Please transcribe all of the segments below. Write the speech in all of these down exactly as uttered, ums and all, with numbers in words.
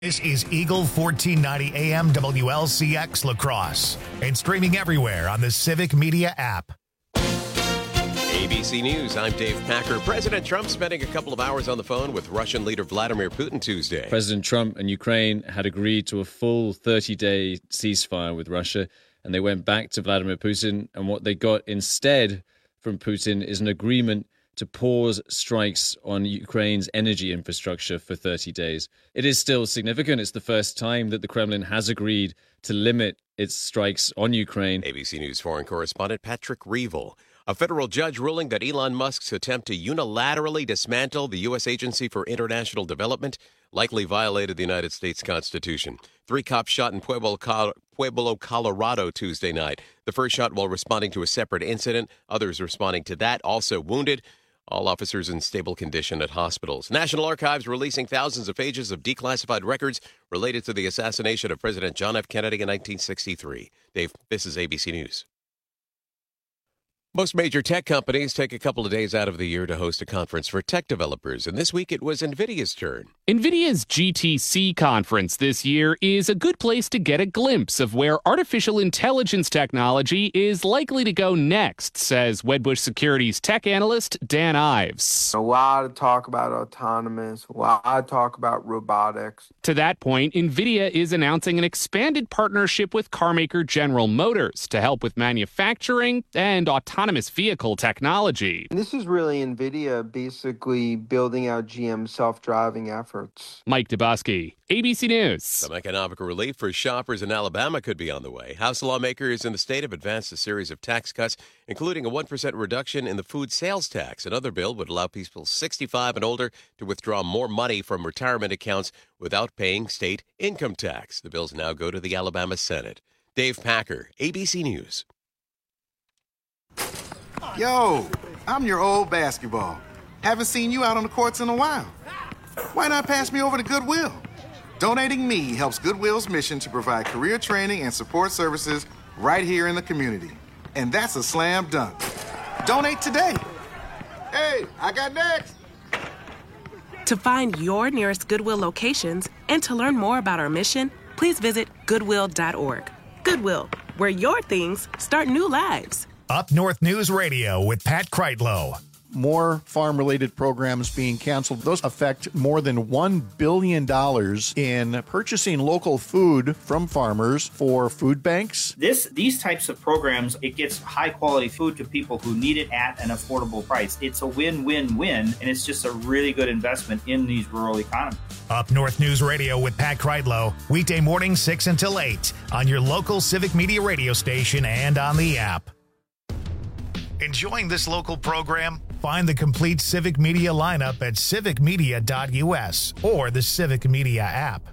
This is Eagle fourteen ninety A M W L C X La Crosse and streaming everywhere on the Civic Media app. A B C News, I'm Dave Packer. President Trump spending a couple of hours on the phone with Russian leader Vladimir Putin Tuesday. President Trump and Ukraine had agreed to a full thirty-day ceasefire with Russia, and they went back to Vladimir Putin, and what they got instead from Putin is an agreement to pause strikes on Ukraine's energy infrastructure for thirty days. It is still significant. It's the first time that the Kremlin has agreed to limit its strikes on Ukraine. A B C News foreign correspondent Patrick Reevell. A federal judge ruling that Elon Musk's attempt to unilaterally dismantle the U S Agency for International Development likely violated the United States Constitution. Three cops shot in Pueblo, Pueblo, Colorado Tuesday night. The first shot while responding to a separate incident. Others responding to that also wounded. All officers in stable condition at hospitals. National Archives releasing thousands of pages of declassified records related to the assassination of President John F. Kennedy in nineteen sixty-three. Dave, this is A B C News. Most major tech companies take a couple of days out of the year to host a conference for tech developers, and this week it was NVIDIA's turn. NVIDIA's G T C conference this year is a good place to get a glimpse of where artificial intelligence technology is likely to go next, says Wedbush Securities tech analyst Dan Ives. A lot of talk about autonomous, a lot of talk about robotics. To that point, NVIDIA is announcing an expanded partnership with carmaker General Motors to help with manufacturing and autonomy. Autonomous vehicle technology. This is really NVIDIA basically building out G M's self-driving efforts. Mike Dubosky, A B C News. Some economic relief for shoppers in Alabama could be on the way. House lawmakers in the state have advanced a series of tax cuts, including a one percent reduction in the food sales tax. Another bill would allow people sixty-five and older to withdraw more money from retirement accounts without paying state income tax. The bills now go to the Alabama Senate. Dave Packer, A B C News. Yo, I'm your old basketball. Haven't seen you out on the courts in a while. Why not pass me over to Goodwill? Donating me helps Goodwill's mission to provide career training and support services right here in the community. And that's a slam dunk. Donate today. Hey, I got next. To find your nearest Goodwill locations and to learn more about our mission, please visit goodwill dot org. Goodwill, where your things start new lives. Up North News Radio with Pat Kreitlow. More farm-related programs being canceled. Those affect more than one billion dollars in purchasing local food from farmers for food banks. This, these types of programs, it gets high-quality food to people who need it at an affordable price. It's a win-win-win, and it's just a really good investment in these rural economies. Up North News Radio with Pat Kreitlow, weekday morning six until eight on your local Civic Media radio station and on the app. Enjoying this local program? Find the complete Civic Media lineup at civic media dot U S or the Civic Media app.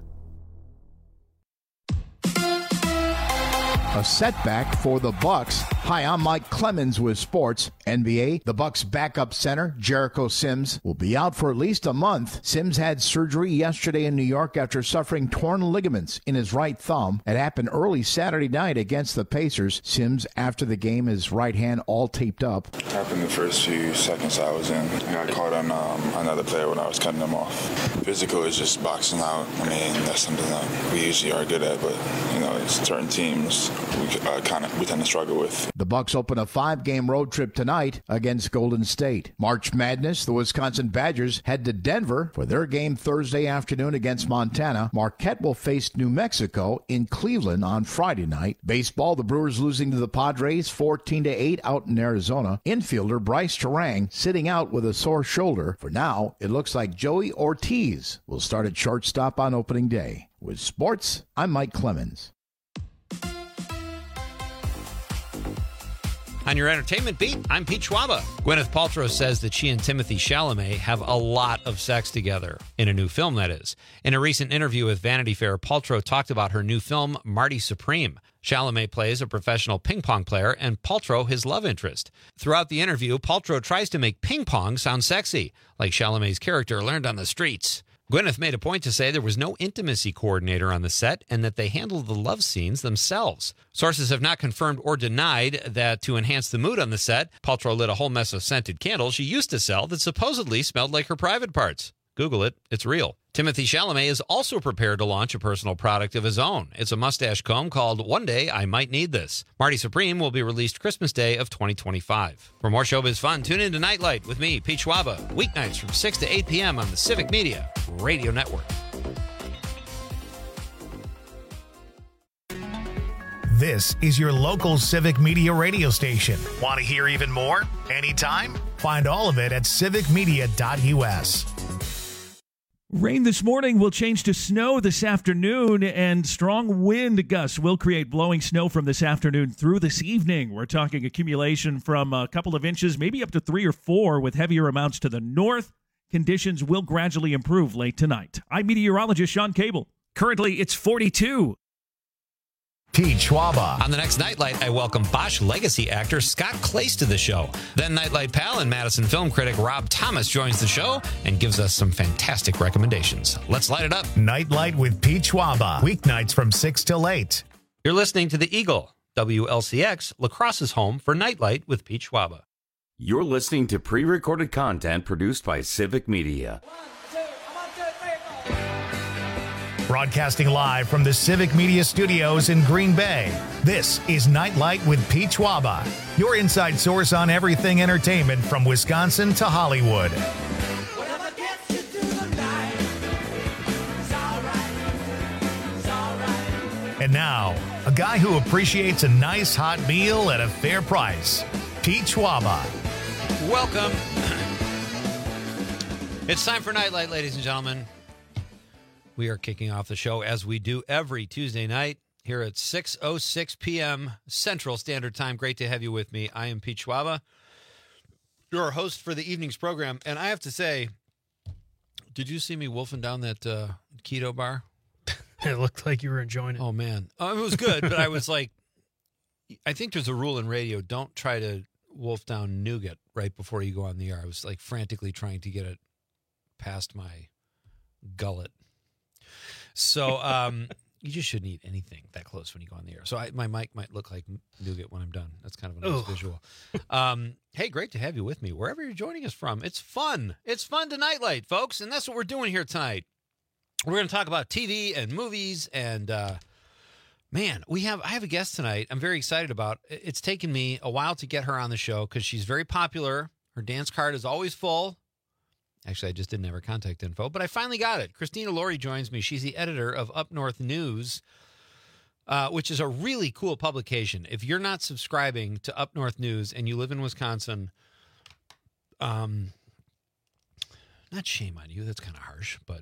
A setback for the Bucks. Hi, I'm Mike Clemens with Sports. N B A, the Bucks backup center, Jericho Sims, will be out for at least a month. Sims had surgery yesterday in New York after suffering torn ligaments in his right thumb. It happened early Saturday night against the Pacers. Sims, after the game, his right hand all taped up. Happened the first few seconds I was in. I got caught on um, another player when I was cutting them off. Physical is just boxing out. I mean, that's something that we usually are good at, but, you know, it's certain teams we uh, kind of we tend to struggle with. The Bucks open a five-game road trip tonight against Golden State. March Madness, the Wisconsin Badgers head to Denver for their game Thursday afternoon against Montana. Marquette will face New Mexico in Cleveland on Friday night. Baseball, the Brewers losing to the Padres fourteen to eight out in Arizona. Infielder Bryce Terang sitting out with a sore shoulder. For now, it looks like Joey Ortiz will start at shortstop on opening day. With sports, I'm Mike Clemens. On your entertainment beat, I'm Pete Schwaba. Gwyneth Paltrow says that she and Timothée Chalamet have a lot of sex together. In a new film, that is. In a recent interview with Vanity Fair, Paltrow talked about her new film, Marty Supreme. Chalamet plays a professional ping pong player and Paltrow his love interest. Throughout the interview, Paltrow tries to make ping pong sound sexy, like Chalamet's character learned on the streets. Gwyneth made a point to say there was no intimacy coordinator on the set and that they handled the love scenes themselves. Sources have not confirmed or denied that to enhance the mood on the set, Paltrow lit a whole mess of scented candles she used to sell that supposedly smelled like her private parts. Google it. It's real. Timothy Chalamet is also prepared to launch a personal product of his own. It's a mustache comb called One Day I Might Need This. Marty Supreme will be released Christmas Day of twenty twenty-five. For more showbiz fun, tune in to Nightlight with me, Pete Schwaba, weeknights from six to eight p.m. on the Civic Media Radio Network. This is your local Civic Media radio station. Want to hear even more? Anytime? Find all of it at civic media dot u s. Rain this morning will change to snow this afternoon, and strong wind gusts will create blowing snow from this afternoon through this evening. We're talking accumulation from a couple of inches, maybe up to three or four, with heavier amounts to the north. Conditions will gradually improve late tonight. I'm meteorologist Sean Cable. Currently, it's forty-two. Pete Schwaba. On the next Nightlight, I welcome Bosch legacy actor Scott Clace to the show. Then Nightlight pal and Madison film critic Rob Thomas joins the show and gives us some fantastic recommendations. Let's light it up. Nightlight with Pete Schwaba. Weeknights from six till eight. You're listening to The Eagle, W L C X, La Crosse's home for Nightlight with Pete Schwaba. You're listening to pre-recorded content produced by Civic Media. Broadcasting live from the Civic Media Studios in Green Bay, this is Nightlight with Pete Schwaba, your inside source on everything entertainment from Wisconsin to Hollywood. And now, a guy who appreciates a nice hot meal at a fair price, Pete Schwaba. Welcome. It's time for Nightlight, ladies and gentlemen. We are kicking off the show as we do every Tuesday night here at six oh six p.m. Central Standard Time. Great to have you with me. I am Pete Schwaba, your host for the evening's program. And I have to say, did you see me wolfing down that uh, keto bar? It looked like you were enjoying it. Oh, man. Oh, it was good, but I was like, I think there's a rule in radio. Don't try to wolf down nougat right before you go on the air. I was like frantically trying to get it past my gullet. So um, you just shouldn't eat anything that close when you go on the air. So I, my mic might look like nougat when I'm done. That's kind of a nice Ugh. visual. Um, hey, great to have you with me, wherever you're joining us from. It's fun. It's fun to Nightlight, folks, and that's what we're doing here tonight. We're going to talk about T V and movies, and uh, man, we have I have a guest tonight I'm very excited about. It's taken me a while to get her on the show because she's very popular. Her dance card is always full. Actually, I just didn't have her contact info, but I finally got it. Christina Laurie joins me. She's the editor of Up North News, uh, which is a really cool publication. If you're not subscribing to Up North News and you live in Wisconsin, um, not shame on you. That's kind of harsh, but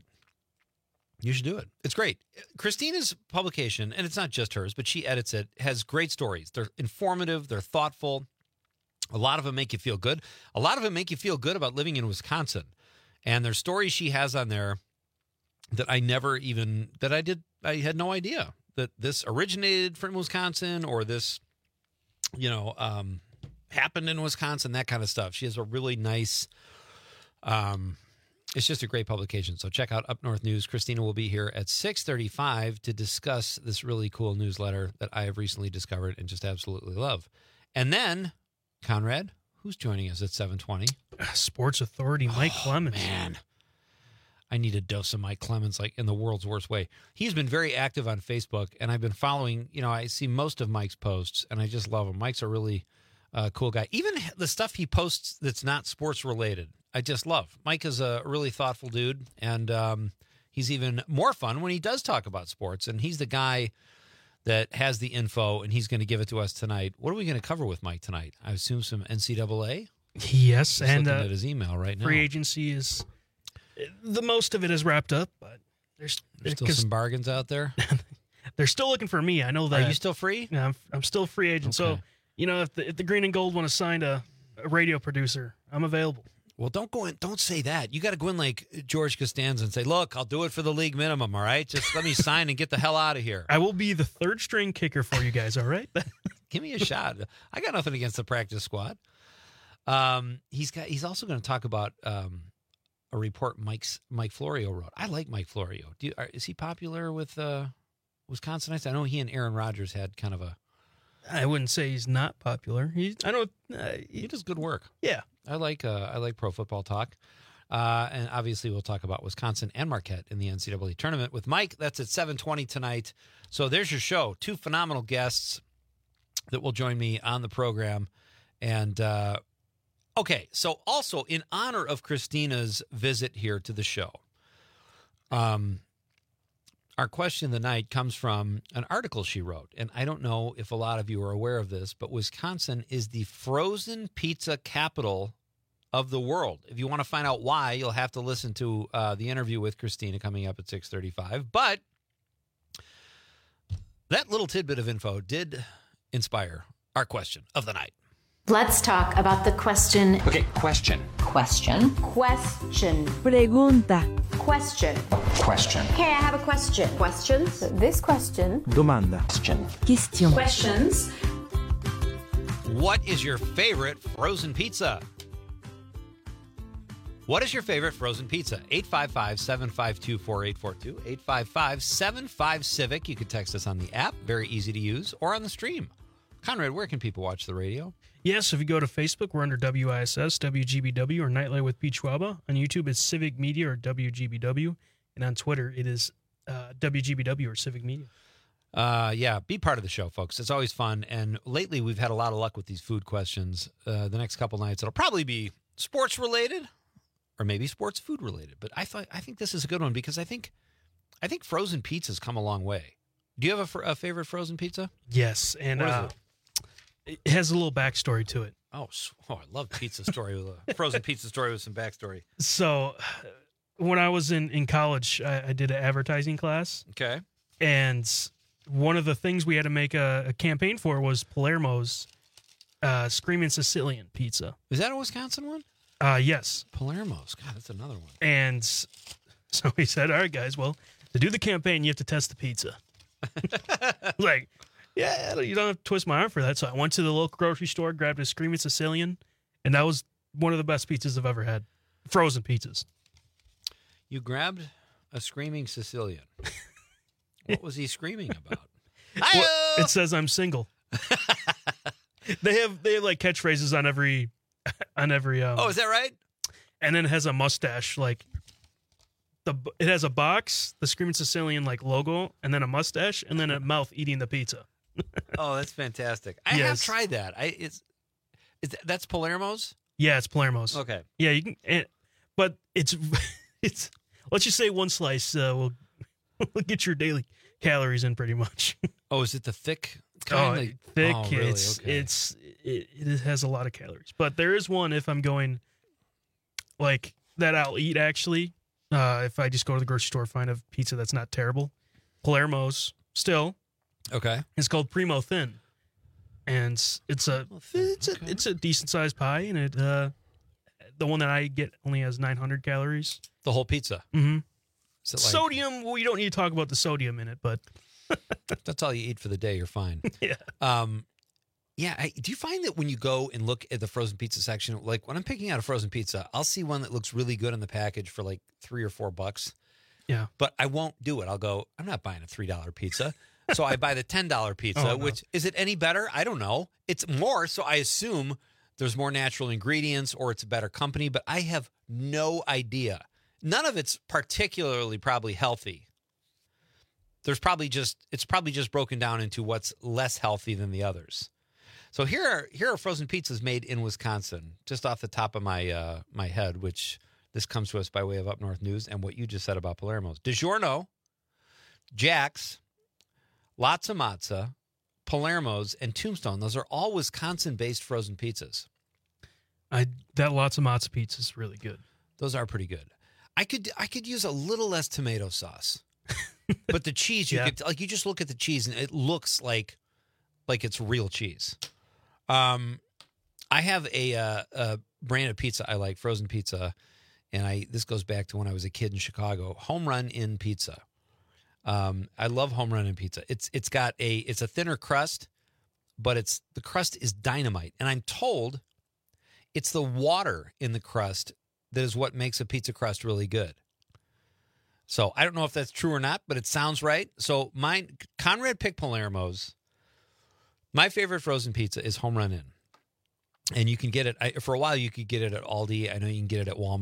you should do it. It's great. Christina's publication, and it's not just hers, but she edits it, has great stories. They're informative. They're thoughtful. A lot of them make you feel good. A lot of them make you feel good about living in Wisconsin. And there's stories she has on there that I never even, that I did, I had no idea that this originated from Wisconsin or this, you know, um, happened in Wisconsin, that kind of stuff. She has a really nice, um, it's just a great publication. So check out Up North News. Christina will be here at six thirty-five to discuss this really cool newsletter that I have recently discovered and just absolutely love. And then, Conrad, who's joining us at seven twenty? Sports Authority, Mike oh, Clemens. Man, I need a dose of Mike Clemens, like in the world's worst way. He's been very active on Facebook, and I've been following, you know, I see most of Mike's posts, and I just love him. Mike's a really uh, cool guy. Even the stuff he posts that's not sports related, I just love. Mike is a really thoughtful dude, and um, he's even more fun when he does talk about sports, and he's the guy that has the info, and he's going to give it to us tonight. What are we going to cover with Mike tonight? I assume some N C double A? Yes, Just and looking uh, at his email right now. free agency is, the most of it is wrapped up, but there's, There's still some bargains out there. They're still looking for me. I know that. Are you still free? Yeah, I'm, I'm still a free agent. Okay. So, you know, if the, if the Green and Gold want to sign a, a radio producer, I'm available. Well, don't go in. Don't say that. You got to go in like George Costanza and say, "Look, I'll do it for the league minimum. All right, just let me sign and get the hell out of here." I will be the third string kicker for you guys. All right, give me a shot. I got nothing against the practice squad. Um, he's got. He's also going to talk about um, a report Mike's Mike Florio wrote. I like Mike Florio. Do you, are, is he popular with uh, Wisconsinites? I know he and Aaron Rodgers had kind of a. I wouldn't say he's not popular. He, I don't. Uh, he, he does good work. Yeah, I like. Uh, I like Pro Football Talk. Uh, and obviously, we'll talk about Wisconsin and Marquette in the N C double A tournament with Mike. That's at seven twenty tonight. So there's your show. Two phenomenal guests that will join me on the program. And, uh, okay, so also in honor of Christina's visit here to the show, um, our question of the night comes from an article she wrote. And I don't know if a lot of you are aware of this, but Wisconsin is the frozen pizza capital of the world. If you want to find out why, you'll have to listen to uh, the interview with Christina coming up at six thirty-five. But that little tidbit of info did inspire our question of the night. Let's talk about the question. Okay, question. Question. Question. Pregunta. Question. Question. Okay, I have a question. Questions? This question. Domanda. Question. Question. Questions. What is your favorite frozen pizza? What is your favorite frozen pizza? eight five five, seven five two, four eight four two. eight five five, seven five, Civic. You can text us on the app. Very easy to use. Or on the stream. Conrad, where can people watch the radio? Yes, if you go to Facebook, we're under W I S S, W G B W, or Nightlight with Pete Schwaba. On YouTube, it's Civic Media or W G B W. And on Twitter, it is uh, W G B W or Civic Media. Uh, yeah, be part of the show, folks. It's always fun. And lately, we've had a lot of luck with these food questions. Uh, the next couple nights, it'll probably be sports-related or maybe sports food-related. But I thought I think this is a good one because I think I think frozen pizza's come a long way. Do you have a, fr- a favorite frozen pizza? Yes, and What is uh, it? it has a little backstory to it. Oh, oh, I love pizza story with a frozen pizza story with some backstory. So, when I was in, in college, I, I did an advertising class. Okay. And one of the things we had to make a, a campaign for was Palermo's uh, Screaming Sicilian pizza. Is that a Wisconsin one? Uh, yes. Palermo's. God, that's another one. And so he said, all right, guys, well, to do the campaign, you have to test the pizza. Like, yeah, you don't have to twist my arm for that. So I went to the local grocery store, grabbed a Screaming Sicilian, and that was one of the best pizzas I've ever had. Frozen pizzas. You grabbed a Screaming Sicilian. What was he screaming about? Well, it says I'm single. they have they have like catchphrases on every on every. Um, oh, is that right? And then it has a mustache, like the it has a box, the Screaming Sicilian like logo, and then a mustache, and then a mouth eating the pizza. Oh, that's fantastic! I Yes. have tried that. I it's, it's that's Palermo's. Yeah, it's Palermo's. Okay. Yeah, you can, and, but it's it's. Let's just say one slice uh, will will get your daily calories in pretty much. Oh, is it the thick Oh, kind? Like- thick. Oh, really? It's Okay. it's it, it has a lot of calories, but there is one if I'm going like that I'll eat actually. Uh, if I just go to the grocery store, find a pizza that's not terrible. Palermo's still. Okay. It's called Primo Thin, and it's a it's a it's a decent sized pie, and it uh, the one that I get only has nine hundred calories. The whole pizza. Mm-hmm. Is it like- Sodium. Well, you don't need to talk about the sodium in it, but That's all you eat for the day. You're fine. yeah. Um, yeah. I, do you find that when you go and look at the frozen pizza section, like when I'm picking out a frozen pizza, I'll see one that looks really good in the package for like three or four bucks. Yeah. But I won't do it. I'll go, I'm not buying a three dollar pizza. So I buy the ten dollar pizza, Oh, no. which is it any better? I don't know. It's more. So I assume there's more natural ingredients or it's a better company, but I have no idea. None of it's particularly probably healthy. There's probably just, it's probably just broken down into what's less healthy than the others. So here are, here are frozen pizzas made in Wisconsin, just off the top of my, uh, my head, which this comes to us by way of Up North News and what you just said about Palermo's. DiGiorno, Jack's, Lots of Matza, Palermo's, and Tombstone. Those are all Wisconsin-based frozen pizzas. I that lots of matzo pizza is really good. Those are pretty good. I could I could use a little less tomato sauce, but the cheese you Yeah. could like you just look at the cheese and it looks like like it's real cheese. Um, I have a, uh, a brand of pizza I like, frozen pizza, and I this goes back to when I was a kid in Chicago. Home Run Inn Pizza. Um, I love Home Run Inn Pizza. It's it's got a it's a thinner crust, but it's the crust is dynamite, and I'm told it's the water in the crust that is what makes a pizza crust really good. So I don't know if that's true or not, but it sounds right. So mine, Conrad picked Palermo's. My favorite frozen pizza is Home Run Inn. And you can get it, I, for a while you could get it at Aldi. I know you can get it at Walmart.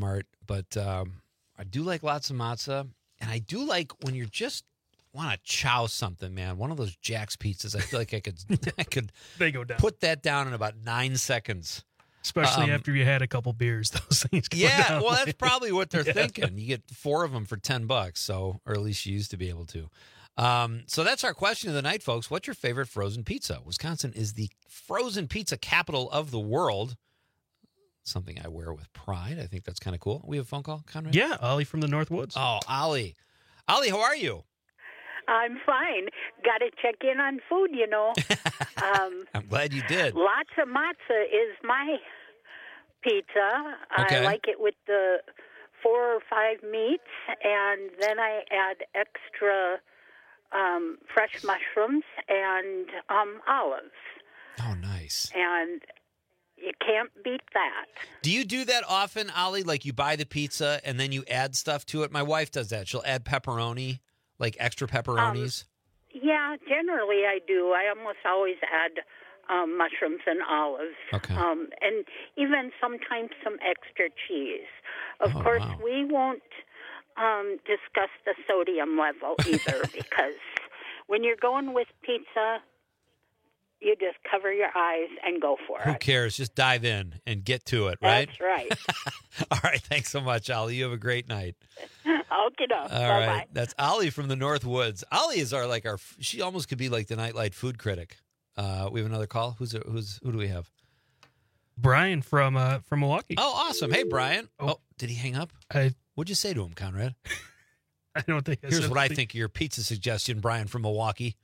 but um, I do like lots of matzah, and I do like when you're just want to chow something, man. One of those Jack's pizzas. I feel like I could, I could they go down. Put that down in about nine seconds. Especially Um, after you had a couple beers, those things go Yeah, down. well, that's probably what they're Yeah. thinking. You get four of them for ten bucks, so or at least you used to be able to. Um, so that's our question of the night, folks. What's your favorite frozen pizza? Wisconsin is the frozen pizza capital of the world. Something I wear with pride. I think that's kind of cool. We have a phone call, Conrad? Yeah, Ollie from the Northwoods. Oh, Ollie. Ollie, how are you? I'm fine. Got to check in on food, you know. um, I'm glad you did. Lots of matzah is my pizza. Okay. I like it with the four or five meats, and then I add extra um, fresh mushrooms and um, olives. Oh, nice. And you can't beat that. Do you do that often, Ollie? Like you buy the pizza and then you add stuff to it? My wife does that. She'll add pepperoni, like extra pepperonis. Um, yeah, generally I do. I almost always add um, mushrooms and olives. Okay. Um, and even sometimes some extra cheese. Of Oh, course, wow. we won't um, discuss the sodium level either because when you're going with pizza, you just cover your eyes and go for Who it. cares? Just dive in and get to it, right? That's right. All right. Thanks so much, Ollie. You have a great night. Okay, no. All Bye-bye. right. That's Ollie from the North Woods. Ollie is our, like, our, she almost could be like the Nightlight food critic. Uh, we have another call. Who's, who's, who do we have? Brian from uh, from Milwaukee. Oh, awesome. Hey, Brian. Oh, Oh. did he hang up? I What'd you say to him, Conrad? I don't think I Here's said what I anything. think of your pizza suggestion, Brian from Milwaukee.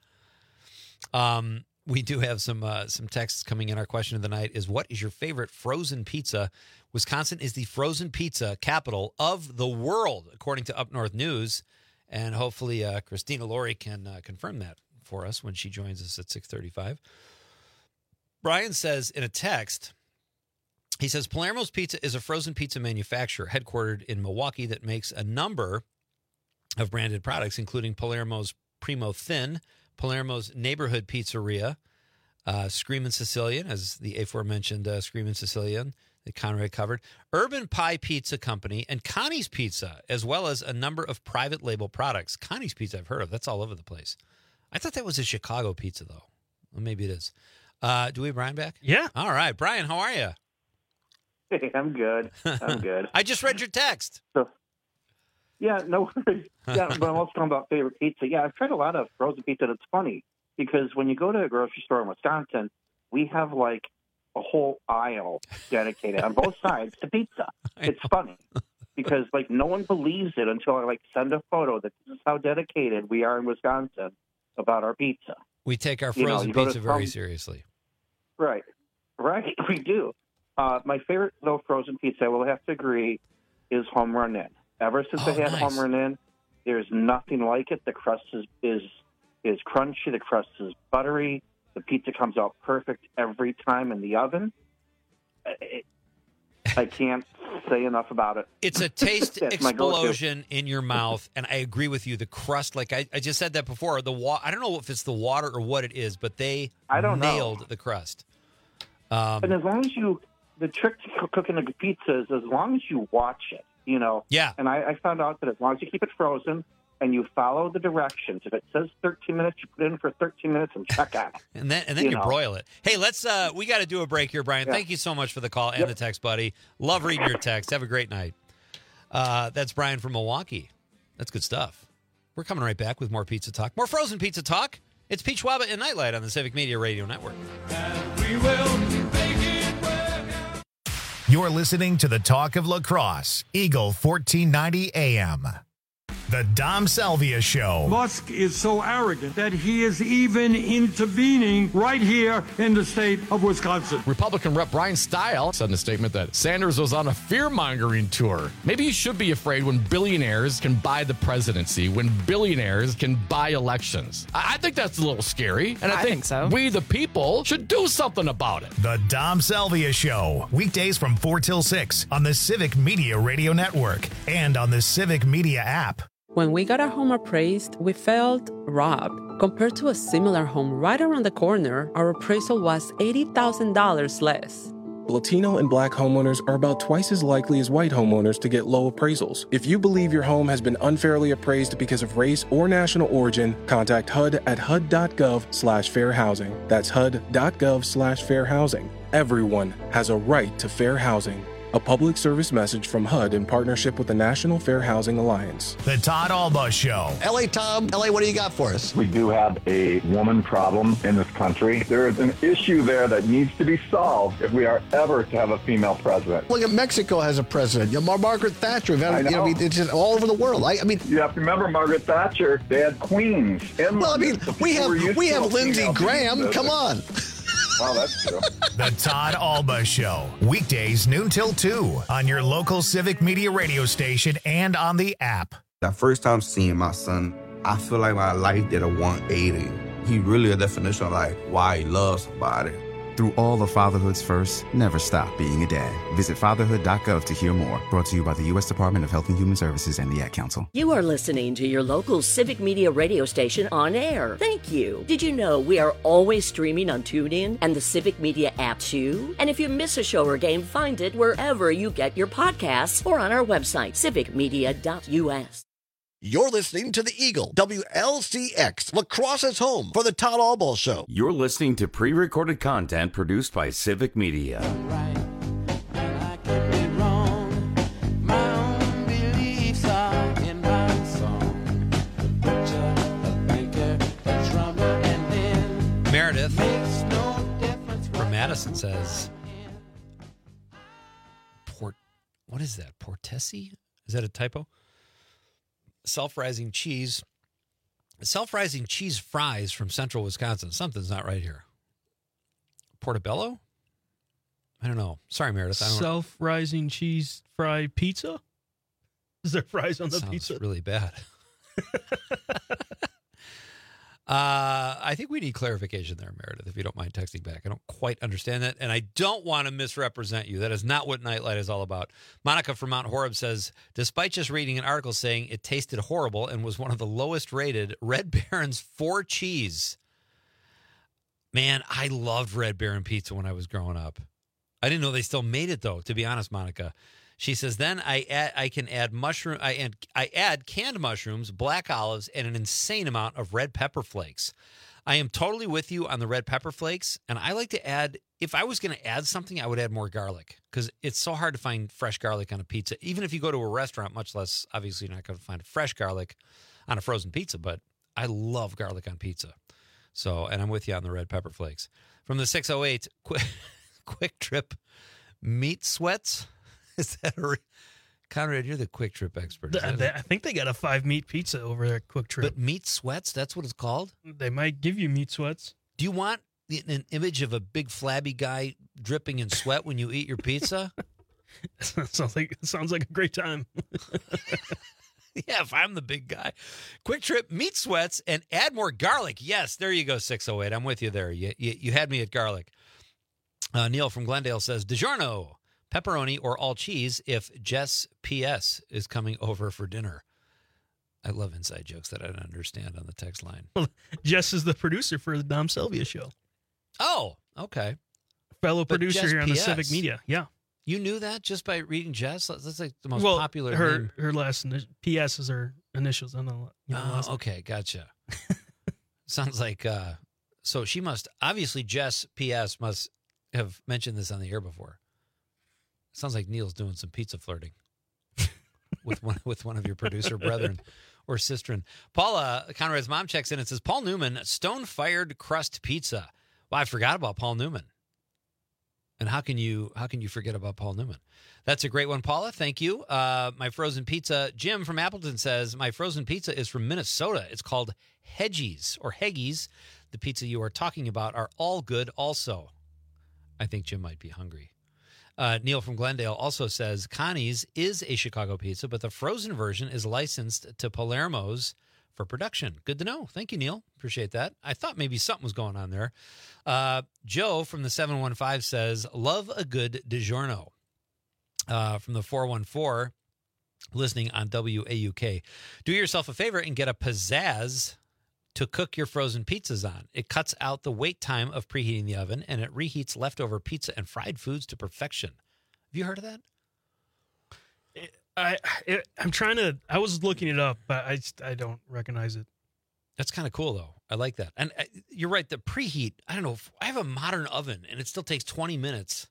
Um, we do have some uh, some texts coming in. Our question of the night is, what is your favorite frozen pizza? Wisconsin is the frozen pizza capital of the world, according to Up North News. And hopefully uh, Christina Laurie can uh, confirm that for us when she joins us at six thirty-five. Brian says in a text, he says, Palermo's Pizza is a frozen pizza manufacturer headquartered in Milwaukee that makes a number of branded products, including Palermo's Primo Thin, Palermo's Neighborhood Pizzeria, uh, Screamin' Sicilian, as the aforementioned uh, Screamin' Sicilian that Conrad covered, Urban Pie Pizza Company, and Connie's Pizza, as well as a number of private label products. Connie's Pizza I've heard of. That's all over the place. I thought that was a Chicago pizza, though. Well, maybe it is. Uh, do we have Brian back? Yeah. All right. Brian, how are you? Hey, I'm good. I'm good. I just read your text. So, yeah, no worries. Yeah, but I'm also talking about favorite pizza. Yeah, I've tried a lot of frozen pizza. And it's funny because when you go to a grocery store in Wisconsin, we have like a whole aisle dedicated on both sides to pizza. It's funny because like no one believes it until I like send a photo that this is how dedicated we are in Wisconsin about our pizza. We take our You know, frozen you go to pizza very some- seriously. Right, right, we do. Uh, my favorite, though, frozen pizza, I will have to agree, is Home Run Inn. Ever since Oh, I had nice. Home Run Inn, there's nothing like it. The crust is, is is crunchy. The crust is buttery. The pizza comes out perfect every time in the oven. It, I can't say enough about it. It's a taste That's my go-to. explosion in your mouth, and I agree with you. The crust, like I, I just said that before, the wa- I don't know if it's the water or what it is, but they I don't know. nailed the crust. Um, And as long as you, the trick to coo- cooking a pizza is as long as you watch it, you know. Yeah. And I, I found out that as long as you keep it frozen and you follow the directions, if it says thirteen minutes, you put it in for thirteen minutes and check out. and then and then you, you know. broil it. Hey, let's. Uh, we got to do a break here, Brian. Yeah. Thank you so much for the call and Yep. the text, buddy. Love reading your text. Have a great night. Uh, that's Brian from Milwaukee. That's good stuff. We're coming right back with more pizza talk, more frozen pizza talk. It's Pete Schwaba and Nightlight on the Civic Media Radio Network. We will make it work. You're listening to the Talk of Lacrosse, Eagle fourteen ninety A M. The Dom Salvia Show. Musk is so arrogant that he is even intervening right here in the state of Wisconsin. Republican Rep Brian Stile said in a statement that Sanders was on a fear-mongering tour. Maybe you should be afraid when billionaires can buy the presidency, when billionaires can buy elections. I, I think that's a little scary, and I, I think, think so. we, the people, should do something about it. The Dom Salvia Show, weekdays from four till six on the Civic Media Radio Network and on the Civic Media app. When we got our home appraised, we felt robbed. Compared to a similar home right around the corner, our appraisal was eighty thousand dollars less. Latino and Black homeowners are about twice as likely as white homeowners to get low appraisals. If you believe your home has been unfairly appraised because of race or national origin, contact H U D at H U D dot gov slash fair housing. That's H U D dot gov slash fair housing. Everyone has a right to fair housing. A public service message from H U D in partnership with the National Fair Housing Alliance. The Todd Alba Show. L A Tom, L A, what do you got for us? We do have a woman problem in this country. There is an issue there that needs to be solved if we are ever to have a female president. Look at Mexico has a president. You know, Margaret Thatcher. Had, I know. You know, it's just all over the world. I, I mean, you have to remember Margaret Thatcher. They had queens. Well, I mean, we have we have Lindsey Graham. Come on. Wow, that's true. The Todd Alba Show. Weekdays noon till two on your local Civic Media radio station and on the app. That first time seeing my son, I feel like my life did a one eighty. He really a definition of like why he loves somebody. Through all of fatherhood's first, never stop being a dad. Visit fatherhood dot gov to hear more. Brought to you by the U S Department of Health and Human Services and the Ad Council. You are listening to your local Civic Media radio station on air. Thank you. Did you know we are always streaming on TuneIn and the Civic Media app too? And if you miss a show or game, find it wherever you get your podcasts or on our website, civic media dot U S. You're listening to the Eagle, W L C X, Lacrosse's home for the Todd Alba Show. You're listening to pre-recorded content produced by Civic Media. Meredith from Madison says, Port, what is that? Portesi? Is that a typo? Self-rising cheese. Self-rising cheese fries from central Wisconsin. Something's not right here. Portobello? I don't know. Sorry, Meredith. I don't Self-rising cheese fry pizza? Is there fries on the Sounds pizza? really bad. Uh, I think we need clarification there, Meredith, if you don't mind texting back. I don't quite understand that, and I don't want to misrepresent you. That is not what Nightlight is all about. Monica from Mount Horeb says, despite just reading an article saying it tasted horrible and was one of the lowest rated, Red Baron's four cheese. Man, I loved Red Baron pizza when I was growing up. I didn't know they still made it, though, to be honest, Monica. She says, then I add, I can add mushroom. I add, I add canned mushrooms, black olives, and an insane amount of red pepper flakes. I am totally with you on the red pepper flakes, and I like to add, if I was going to add something, I would add more garlic, because it's so hard to find fresh garlic on a pizza. Even if you go to a restaurant, much less, obviously you're not going to find fresh garlic on a frozen pizza, but I love garlic on pizza. So, and I'm with you on the red pepper flakes. From the six oh eight, quick, quick trip meat sweats. Is that a re- Conrad, you're the Quick Trip expert. The, they, I think they got a five meat pizza over there at Quick Trip. But meat sweats, that's what it's called? They might give you meat sweats. Do you want the, an image of a big flabby guy dripping in sweat when you eat your pizza? sounds like sounds like a great time. Yeah, if I'm the big guy. Quick Trip meat sweats and add more garlic. Yes, there you go, six oh eight. I'm with you there. You, you, you had me at garlic. Uh, Neil from Glendale says, DiGiorno. Pepperoni or all cheese if Jess P S is coming over for dinner. I love inside jokes that I don't understand on the text line. Jess is the producer for the Dom Sylvia show. Oh, okay. Fellow But producer Jess here on P the S. Civic Media. Yeah. You knew that just by reading Jess? That's like the most well, popular her, name. Her last ini- P S is her initials on the you know, Oh, last okay, gotcha. Sounds like, uh, so she must, obviously Jess P S must have mentioned this on the air before. Sounds like Neil's doing some pizza flirting with one with one of your producer brethren or sistren. Paula, Conrad's mom, checks in and says, Paul Newman, stone-fired crust pizza. Well, I forgot about Paul Newman. And how can you how can you forget about Paul Newman? That's a great one, Paula. Thank you. Uh, my frozen pizza. Jim from Appleton says, my frozen pizza is from Minnesota. It's called Hedgies or Heggies. The pizza you are talking about are all good also. I think Jim might be hungry. Uh, Neil from Glendale also says Connie's is a Chicago pizza, but the frozen version is licensed to Palermo's for production. Good to know. Thank you, Neil. Appreciate that. I thought maybe something was going on there. Uh, Joe from the seven one five says, love a good DiGiorno. Uh, from the four one four, listening on W A U K. Do yourself a favor and get a pizzazz to cook your frozen pizzas on. It cuts out the wait time of preheating the oven, and it reheats leftover pizza and fried foods to perfection. Have you heard of that? I, I I'm trying to. I was looking it up, but I just, I don't recognize it. That's kind of cool, though. I like that. And uh, you're right. The preheat. I don't know. If, I have a modern oven, and it still takes twenty minutes.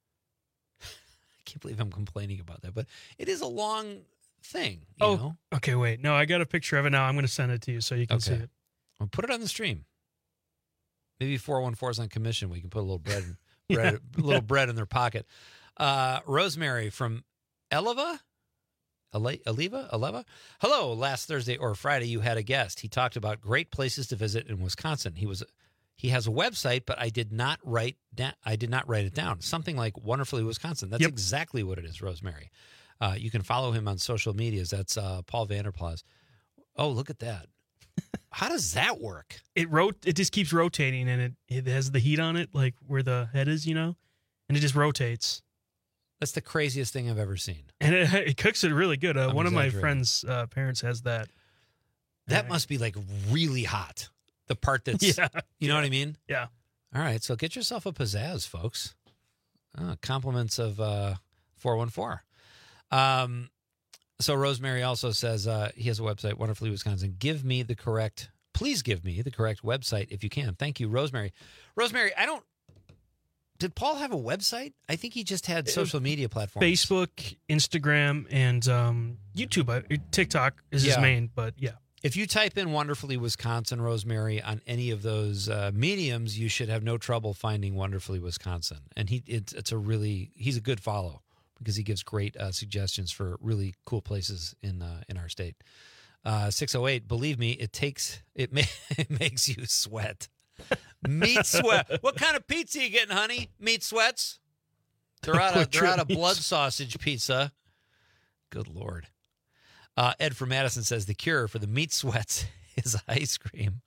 I can't believe I'm complaining about that, but it is a long thing. You oh, know? Okay. Wait. No, I got a picture of it now. I'm going to send it to you so you can Okay. see it. Well, put it on the stream. Maybe four one four is on commission. We can put a little bread, in, bread a little bread in their pocket. Uh, Rosemary from Eleva. Aleva? Aleva? Hello. Last Thursday or Friday, you had a guest. He talked about great places to visit in Wisconsin. He was, he has a website, but I did not write da- I did not write it down. Something like Wonderfully Wisconsin. That's Yep. exactly what it is, Rosemary. Uh, you can follow him on social medias. That's uh, Paul Vanderplas. Oh, look at that. How does that work? It rot. It just keeps rotating, and it it has the heat on it, like where the head is, you know, and it just rotates. That's the craziest thing I've ever seen. And it, it cooks it really good. Uh, I'm one of my exaggerating. friends' uh, parents has that. That must be like really hot. The part that's, Yeah. you know what I mean? Yeah. All right. So get yourself a pizzazz, folks. Uh, compliments of uh, four one four. Um, so Rosemary also says uh, he has a website, Wonderfully Wisconsin. Give me the correct, please give me the correct website if you can. Thank you, Rosemary. Rosemary, I don't, did Paul have a website? I think he just had social media platforms. Facebook, Instagram, and um, YouTube. Uh, TikTok is his Yeah. main, but yeah. If you type in Wonderfully Wisconsin, Rosemary, on any of those uh, mediums, you should have no trouble finding Wonderfully Wisconsin. And he it's, it's a really, he's a good follow because he gives great uh, suggestions for really cool places in uh, in our state. Uh, six oh eight, believe me, it takes, it, ma- it makes you sweat. Meat sweat. What kind of pizza you getting, honey? Meat sweats? They're out of, they're out of blood sausage pizza. Good Lord. Uh, Ed from Madison says the cure for the meat sweats is ice cream.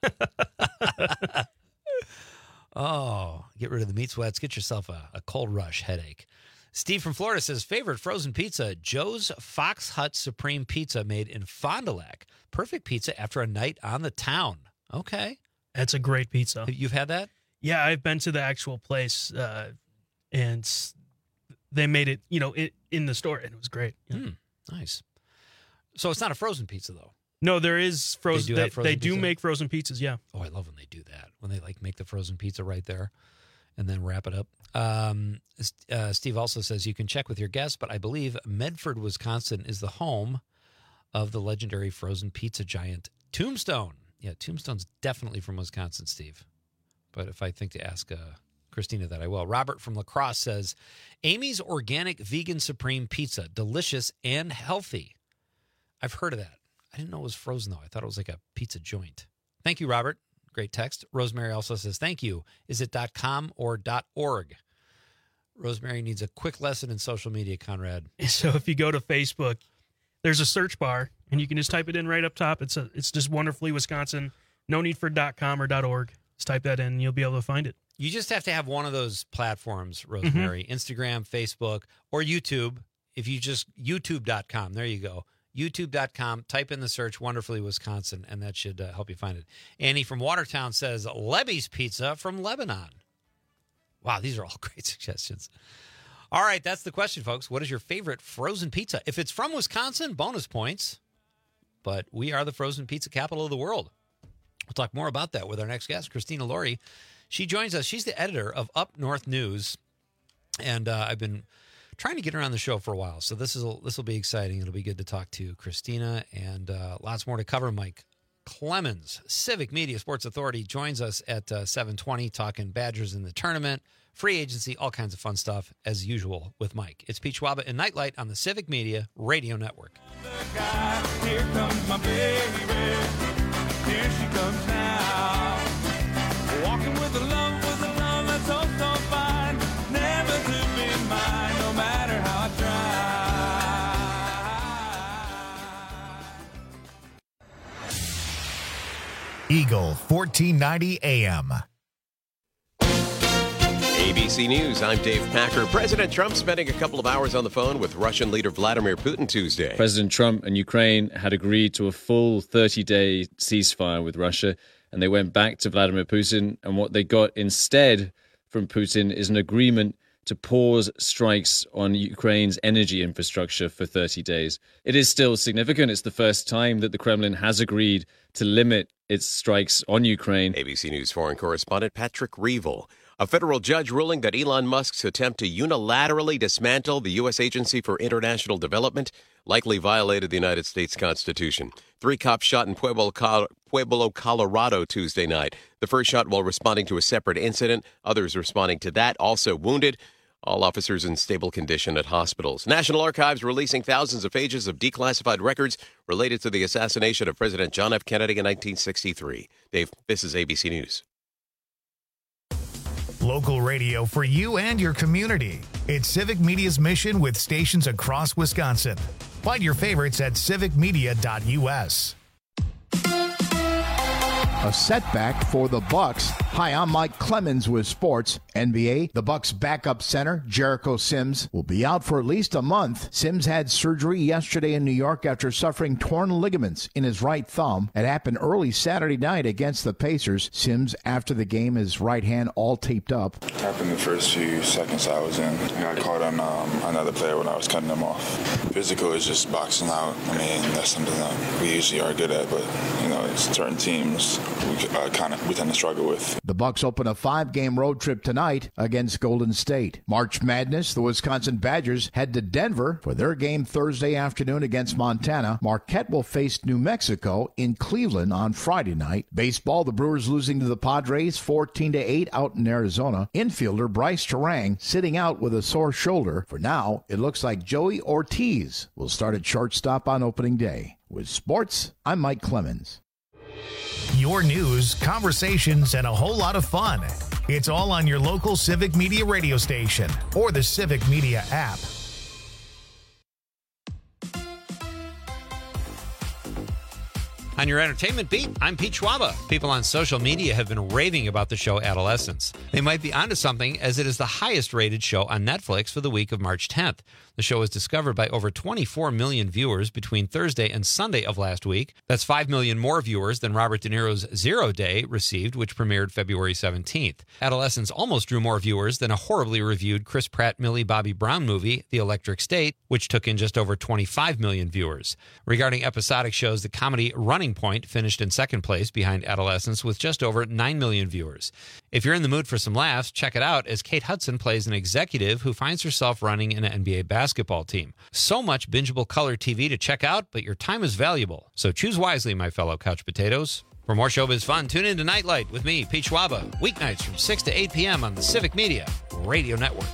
Oh, get rid of the meat sweats. Get yourself a, a cold rush headache. Steve from Florida says favorite frozen pizza, Joe's Fox Hut Supreme Pizza made in Fond du Lac. Perfect pizza after a night on the town. Okay. That's a great pizza. You've had that? Yeah, I've been to the actual place, uh, and they made it, you know, it, in the store, and it was great. Yeah. Mm, nice. So it's not a frozen pizza, though. No, there is frozen. They do They, have frozen they do pizza? make frozen pizzas. Yeah. Oh, I love when they do that. When they like make the frozen pizza right there and then wrap it up. Um, uh, Steve also says you can check with your guests, but I believe Medford, Wisconsin is the home of the legendary frozen pizza giant Tombstone. Yeah, Tombstone's definitely from Wisconsin, Steve. But if I think to ask uh, Christina that, I will. Robert from La Crosse says, Amy's Organic Vegan Supreme Pizza, delicious and healthy. I've heard of that. I didn't know it was frozen, though. I thought it was like a pizza joint. Thank you, Robert. Great text. Rosemary also says, thank you. Is it .com or .org? Rosemary needs a quick lesson in social media, Conrad. So if you go to Facebook, there's a search bar, and you can just type it in right up top. It's a, it's just Wonderfully Wisconsin. No need for .com or .org. Just type that in, and you'll be able to find it. You just have to have one of those platforms, Rosemary. Mm-hmm. Instagram, Facebook, or YouTube. If you just, YouTube dot com, there you go. YouTube dot com, type in the search Wonderfully Wisconsin, and that should uh, help you find it. Annie from Watertown says, Lebby's Pizza from Lebanon. Wow, these are all great suggestions. All right, that's the question, folks. What is your favorite frozen pizza? If it's from Wisconsin, bonus points. But we are the frozen pizza capital of the world. We'll talk more about that with our next guest, Christina Laurie. She joins us. She's the editor of Up North News, and uh, I've been trying to get her on the show for a while, so this is this will be exciting. It'll be good to talk to Christina, and uh, lots more to cover. Mike Clemens, Civic Media Sports Authority, joins us at uh, seven twenty, talking Badgers in the tournament, free agency, all kinds of fun stuff, as usual with Mike. It's Pete Schwaba and Nightlight on the Civic Media Radio Network. Here comes my baby. Here she comes now. Walking with a love, with a love that's so, so fine. Never to be mine, no matter how I try. Eagle fourteen ninety A M. A B C News, I'm Dave Packer. President Trump spending a couple of hours on the phone with Russian leader Vladimir Putin Tuesday. President Trump and Ukraine had agreed to a full thirty-day ceasefire with Russia and they went back to Vladimir Putin. And what they got instead from Putin is an agreement to pause strikes on Ukraine's energy infrastructure for thirty days. It is still significant. It's the first time that the Kremlin has agreed to limit its strikes on Ukraine. A B C News foreign correspondent Patrick Reevell. A federal judge ruling that Elon Musk's attempt to unilaterally dismantle the U S Agency for International Development likely violated the United States Constitution. Three cops shot in Pueblo, Pueblo, Colorado Tuesday night. The first shot while responding to a separate incident. Others responding to that also wounded. All officers in stable condition at hospitals. National Archives releasing thousands of pages of declassified records related to the assassination of President John F. Kennedy in nineteen sixty-three. Dave, this is A B C News. Local radio for you and your community. It's Civic Media's mission with stations across Wisconsin. Find your favorites at civic media dot U S. A setback for the Bucks. Hi, I'm Mike Clemens with sports. N B A, the Bucks' backup center, Jericho Sims, will be out for at least a month. Sims had surgery yesterday in New York after suffering torn ligaments in his right thumb. It happened early Saturday night against the Pacers. Sims, after the game, his right hand all taped up. It happened the first few seconds I was in. I got caught on um, another player when I was cutting him off. Physical is just boxing out. I mean, that's something that we usually are good at, but, you know, it's certain teams we uh, kind of we tend to struggle with. The Bucks open a five-game road trip tonight against Golden State. March Madness, the Wisconsin Badgers head to Denver for their game Thursday afternoon against Montana. Marquette will face New Mexico in Cleveland on Friday night. Baseball, the Brewers losing to the Padres fourteen to eight out in Arizona. Infielder Bryce Terang sitting out with a sore shoulder. For now, it looks like Joey Ortiz will start at shortstop on opening day. With sports, I'm Mike Clemens. Your news, conversations, and a whole lot of fun. It's all on your local Civic Media radio station or the Civic Media app. On your entertainment beat, I'm Pete Schwaba. People on social media have been raving about the show Adolescence. They might be onto something, as it is the highest-rated show on Netflix for the week of March tenth. The show was discovered by over twenty-four million viewers between Thursday and Sunday of last week. That's five million more viewers than Robert De Niro's Zero Day received, which premiered February seventeenth. Adolescence almost drew more viewers than a horribly reviewed Chris Pratt, Millie Bobby Brown movie, The Electric State, which took in just over twenty-five million viewers. Regarding episodic shows, the comedy Running Point finished in second place behind Adolescence with just over nine million viewers. If you're in the mood for some laughs, check it out as Kate Hudson plays an executive who finds herself running an N B A basketball team. So much bingeable color T V to check out, but your time is valuable. So choose wisely, my fellow couch potatoes. For more showbiz fun, tune in to Nightlight with me, Pete Schwaba, weeknights from six to eight p.m. on the Civic Media Radio Network.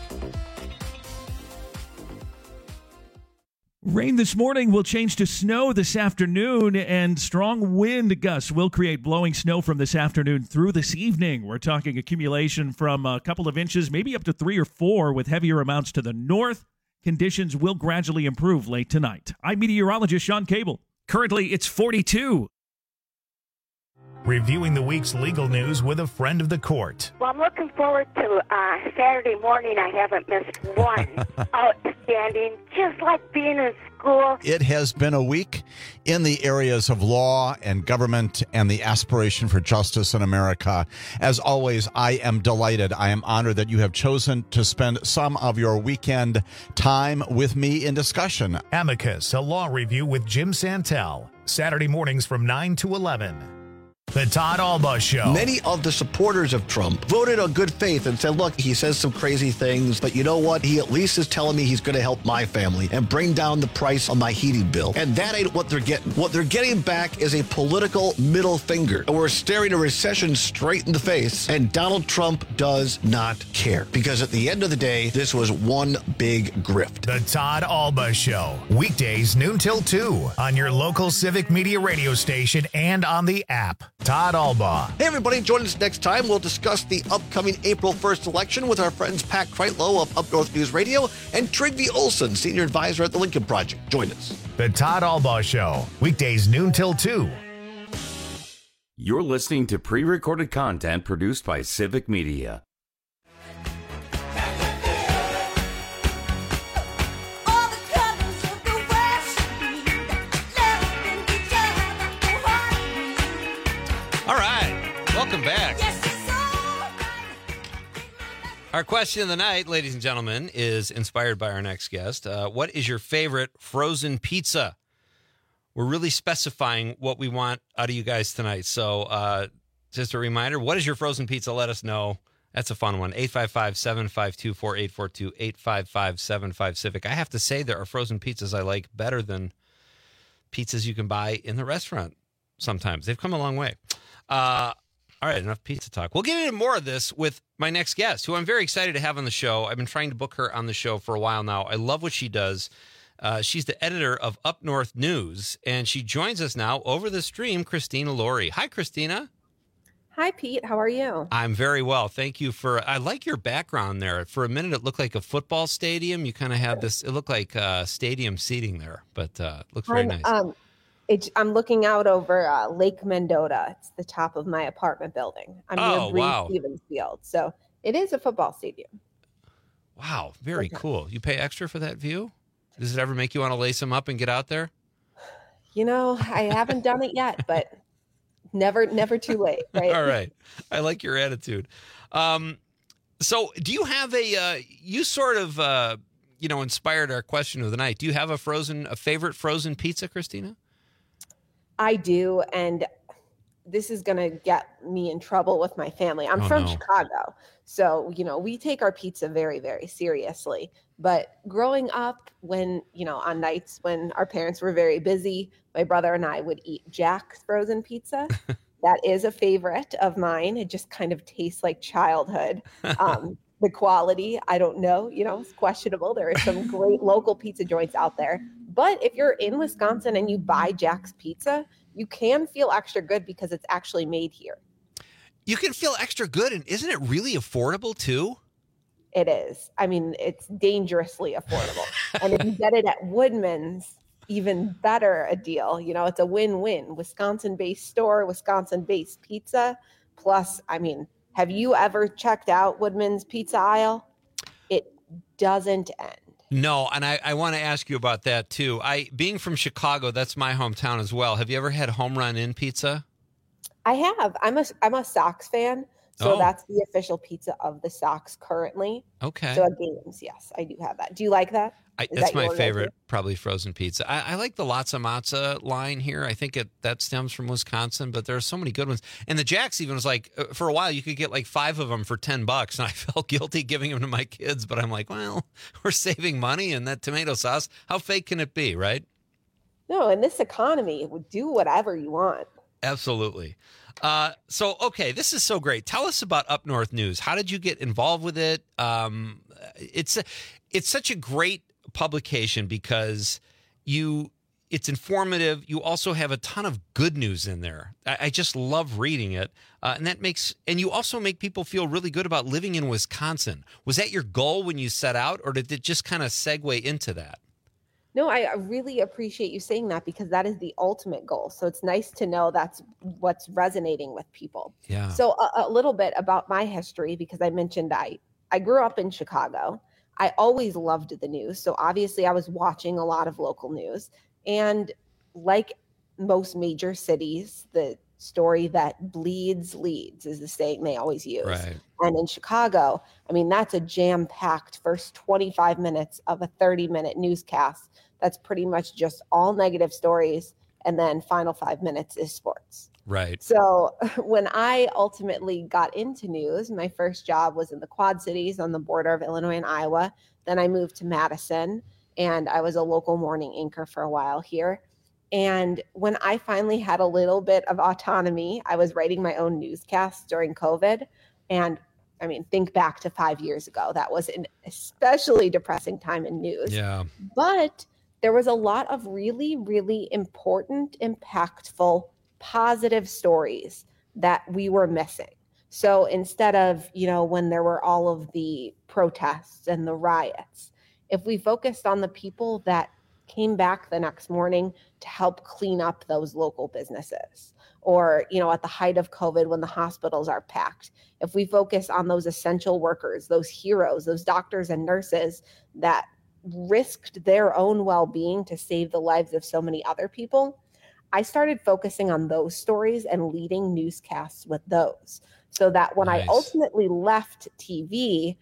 Rain this morning will change to snow this afternoon, and strong wind gusts will create blowing snow from this afternoon through this evening. We're talking accumulation from a couple of inches, maybe up to three or four, with heavier amounts to the north. Conditions will gradually improve late tonight. I'm meteorologist Sean Cable. Currently, it's forty-two. Reviewing the week's legal news with a friend of the court. Well, I'm looking forward to uh, Saturday morning. I haven't missed one. Outstanding, just like being in school. It has been a week in the areas of law and government and the aspiration for justice in America. As always, I am delighted. I am honored that you have chosen to spend some of your weekend time with me in discussion. Amicus, a law review with Jim Santel. Saturday mornings from nine to eleven. The Todd Alba Show. Many of the supporters of Trump voted on good faith and said, look, he says some crazy things, but you know what? He at least is telling me he's going to help my family and bring down the price on my heating bill. And that ain't what they're getting. What they're getting back is a political middle finger. And we're staring a recession straight in the face. And Donald Trump does not care. Because at the end of the day, this was one big grift. The Todd Alba Show. Weekdays noon till two on your local Civic Media radio station and on the app. Todd Alba. Hey, everybody. Join us next time. We'll discuss the upcoming April first election with our friends Pat Kreitlow of Up North News Radio and Trygve Olsen, Senior Advisor at the Lincoln Project. Join us. The Todd Alba Show. Weekdays noon till two. You're listening to pre-recorded content produced by Civic Media. All right. back. Our question of the night, ladies and gentlemen, is inspired by our next guest. Uh, what is your favorite frozen pizza? We're really specifying what we want out of you guys tonight. So uh, just a reminder, what is your frozen pizza? Let us know. That's a fun one. eight five five, seven five two, four eight four two, eight five five, seven five, Civic. I have to say there are frozen pizzas I like better than pizzas you can buy in the restaurant sometimes. They've come a long way. Uh, all right, enough pizza talk. We'll get into more of this with my next guest, who I'm very excited to have on the show. I've been trying to book her on the show for a while now. I love what she does. Uh, she's the editor of Up North News, and she joins us now over the stream, Christina Laurie. Hi, Christina. Hi, Pete. How are you? I'm very well. Thank you for, I like your background there. For a minute, it looked like a football stadium. You kind of had this, it looked like uh, stadium seating there, but uh, it looks very I'm, nice. Um, it, I'm looking out over uh, Lake Mendota. It's the top of my apartment building. I'm Oh, near Breeze wow. Stevens Field. So it is a football stadium. Wow, very cool. You pay extra for that view? Does it ever make you want to lace them up and get out there? You know, I haven't done it yet, but never, never too late, right? All right. I like your attitude. Um, so do you have a, uh, you sort of, uh, you know, inspired our question of the night. Do you have a frozen, a favorite frozen pizza, Christina? I do, and this is going to get me in trouble with my family. I'm Oh, from no. Chicago, so, you know, we take our pizza very, very seriously. But growing up, when, you know, on nights when our parents were very busy, my brother and I would eat Jack's frozen pizza. That is a favorite of mine. It just kind of tastes like childhood. Um, the quality, I don't know, you know, it's questionable. There are some great local pizza joints out there. But if you're in Wisconsin and you buy Jack's Pizza, you can feel extra good because it's actually made here. You can feel extra good, and isn't it really affordable too? It is. I mean, it's dangerously affordable. And if you get it at Woodman's, even better a deal. You know, it's a win-win. Wisconsin-based store, Wisconsin-based pizza. Plus, I mean, have you ever checked out Woodman's pizza aisle? It doesn't end. No, and I, I want to ask you about that too. I being from Chicago, that's my hometown as well. Have you ever had Home Run Inn pizza? I have. I'm a I'm a Sox fan, so Oh. that's the official pizza of the Sox currently. Okay. So at games, yes, I do have that. Do you like that? I, Is that's that my your favorite, go-to? probably frozen pizza. I, I like the Lots of Matza line here. I think it that stems from Wisconsin, but there are so many good ones. And the Jack's even was like, uh, for a while, you could get like five of them for ten bucks. And I felt guilty giving them to my kids, but I'm like, well, we're saving money, and that tomato sauce, how fake can it be, right? No, in this economy, do whatever you want. Absolutely. Uh, so, okay, this is so great. Tell us about Up North News. How did you get involved with it? Um, it's it's such a great publication because you it's informative. You also have a ton of good news in there. I, I just love reading it, uh, and that makes and you also make people feel really good about living in Wisconsin. Was that your goal when you set out, or did it just kind of segue into that? No, I I really appreciate you saying that because that is the ultimate goal. So it's nice to know that's what's resonating with people. Yeah. So a, a little bit about my history, because I mentioned I, I grew up in Chicago. I always loved the news. So obviously I was watching a lot of local news. And like most major cities, the story that bleeds leads is the saying they always use. Right. And in Chicago, I mean, that's a jam-packed first twenty-five minutes of a thirty-minute newscast. That's pretty much just all negative stories. And then final five minutes is sports. Right. So when I ultimately got into news, my first job was in the Quad Cities on the border of Illinois and Iowa. Then I moved to Madison, and I was a local morning anchor for a while here. And when I finally had a little bit of autonomy, I was writing my own newscasts during COVID. And I mean, think back to five years ago. That was an especially depressing time in news. Yeah. But there was a lot of really, really important, impactful, positive stories that we were missing. So instead of, you know, when there were all of the protests and the riots, if we focused on the people that came back the next morning to help clean up those local businesses, or, you know, at the height of COVID when the hospitals are packed, if we focus on those essential workers, those heroes, those doctors and nurses that risked their own well-being to save the lives of so many other people, I started focusing on those stories and leading newscasts with those. So that when Nice. I ultimately left T V,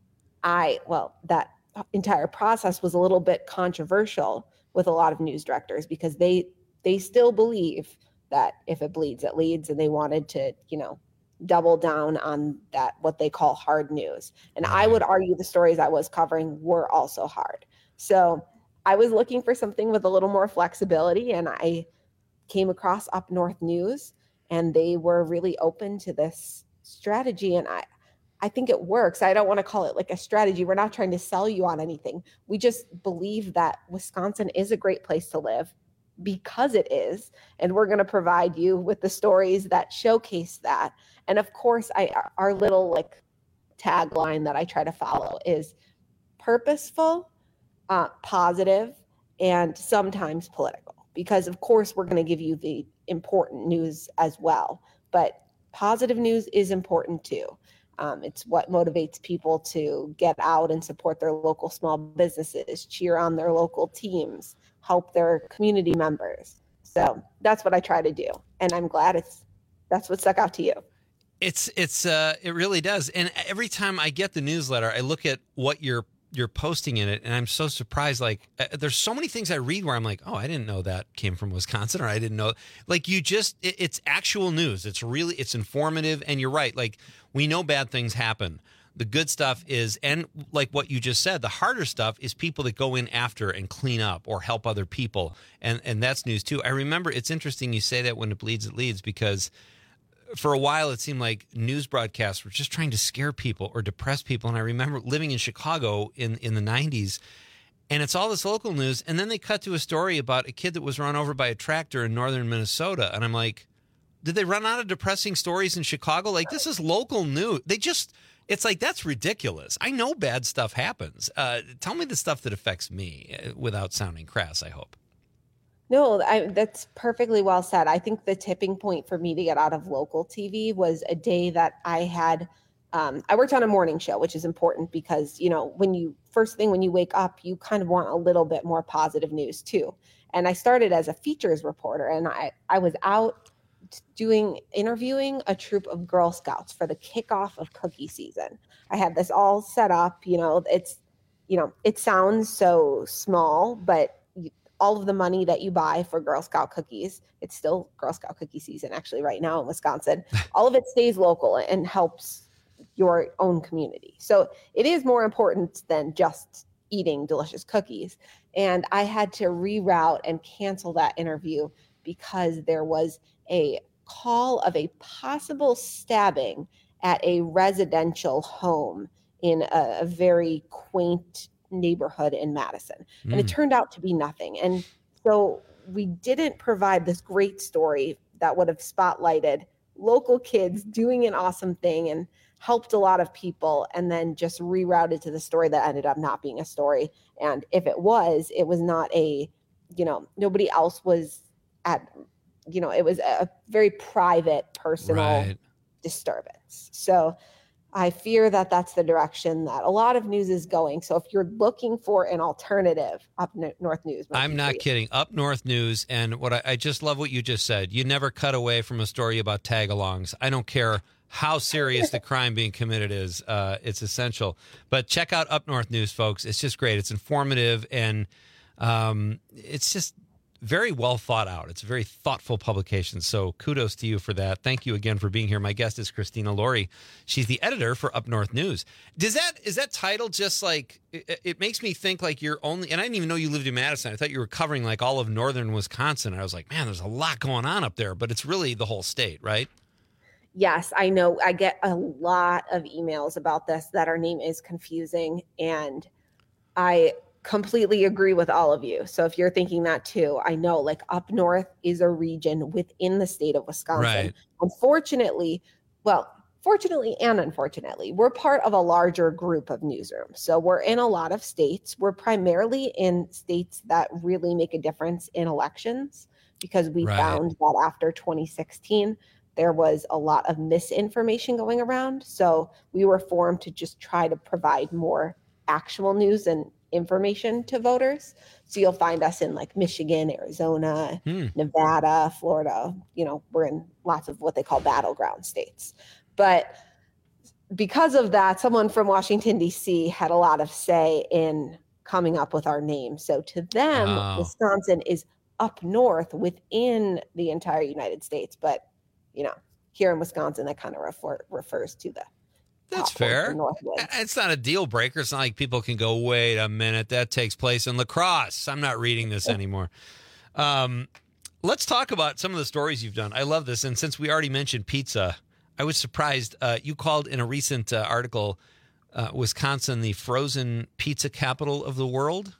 I, well, that entire process was a little bit controversial with a lot of news directors because they they still believe that if it bleeds, it leads, and they wanted to, you know, double down on that, what they call hard news. And I would argue the stories I was covering were also hard. So I was looking for something with a little more flexibility, and I came across Up North News, and they were really open to this strategy. And I, I think it works. I don't want to call it like a strategy. We're not trying to sell you on anything. We just believe that Wisconsin is a great place to live because it is. And we're going to provide you with the stories that showcase that. And of course, I our little like tagline that I try to follow is purposeful, uh, positive, and sometimes political. Because of course, we're going to give you the important news as well. But positive news is important too. Um, it's what motivates people to get out and support their local small businesses, cheer on their local teams, help their community members. So that's what I try to do. And I'm glad it's that's what stuck out to you. It's it's uh it really does. And every time I get the newsletter, I look at what you're you're posting in it, and I'm so surprised. Like uh, there's so many things I read where I'm like, oh, I didn't know that came from Wisconsin, or I didn't know. Like you just, it, it's actual news. It's really, it's informative, and you're right. Like we know bad things happen. The good stuff is, and like what you just said, the harder stuff is people that go in after and clean up or help other people, and and that's news too. I remember it's interesting you say that when it bleeds, it leads, because for a while, it seemed like news broadcasts were just trying to scare people or depress people. And I remember living in Chicago in, in the nineties, and it's all this local news. And then they cut to a story about a kid that was run over by a tractor in northern Minnesota. And I'm like, did they run out of depressing stories in Chicago? Like, this is local news. They just, it's like, that's ridiculous. I know bad stuff happens. Uh, tell me the stuff that affects me without sounding crass, I hope. No, I, that's perfectly well said. I think the tipping point for me to get out of local T V was a day that I had, um, I worked on a morning show, which is important because, you know, when you, first thing when you wake up, you kind of want a little bit more positive news too. And I started as a features reporter, and I, I was out doing, interviewing a troop of Girl Scouts for the kickoff of cookie season. I had this all set up, you know, it's, you know, it sounds so small, but all of the money that you buy for Girl Scout cookies, it's still Girl Scout cookie season actually right now in Wisconsin, all of it stays local and helps your own community. So it is more important than just eating delicious cookies. And I had to reroute and cancel that interview because there was a call of a possible stabbing at a residential home in a, a very quaint neighborhood in Madison. And Mm. it turned out to be nothing. And so we didn't provide this great story that would have spotlighted local kids doing an awesome thing and helped a lot of people, and then just rerouted to the story that ended up not being a story. And if it was, it was not a, you know, nobody else was at, you know, it was a very private, personal Right. disturbance. So I fear that that's the direction that a lot of news is going. So if you're looking for an alternative, Up North News might I'm be not for you. kidding. Up North News, and what I, I just love what you just said. You never cut away from a story about tag-alongs. I don't care how serious the crime being committed is. Uh, it's essential. But check out Up North News, folks. It's just great. It's informative, and um, it's just very well thought out. It's a very thoughtful publication. So kudos to you for that. Thank you again for being here. My guest is Christina Laurie. She's the editor for Up North News. Does that, is that title just like, it, it makes me think like you're only, and I didn't even know you lived in Madison. I thought you were covering like all of northern Wisconsin. I was like, man, there's a lot going on up there, but it's really the whole state, right? Yes, I know. I get a lot of emails about this, that our name is confusing. And I completely agree with all of you. So if you're thinking that too, I know like Up North is a region within the state of Wisconsin. Right. Unfortunately, well, fortunately and unfortunately, we're part of a larger group of newsrooms. So we're in a lot of states. We're primarily in states that really make a difference in elections, because we Right. found that after twenty sixteen, there was a lot of misinformation going around. So we were formed to just try to provide more actual news and information to voters. So you'll find us in like Michigan, Arizona, Hmm. Nevada, Florida. You know, we're in lots of what they call battleground states. But because of that, someone from Washington, D C had a lot of say in coming up with our name. So to them, Oh. Wisconsin is up north within the entire United States. But, you know, here in Wisconsin, that kind of refer, refers to the That's top fair. of the Northwoods. It's not a deal breaker. It's not like people can go, wait a minute, that takes place in La Crosse. I'm not reading this anymore. Um, let's talk about some of the stories you've done. I love this. And since we already mentioned pizza, I was surprised. Uh, you called in a recent uh, article, uh, Wisconsin, the frozen pizza capital of the world.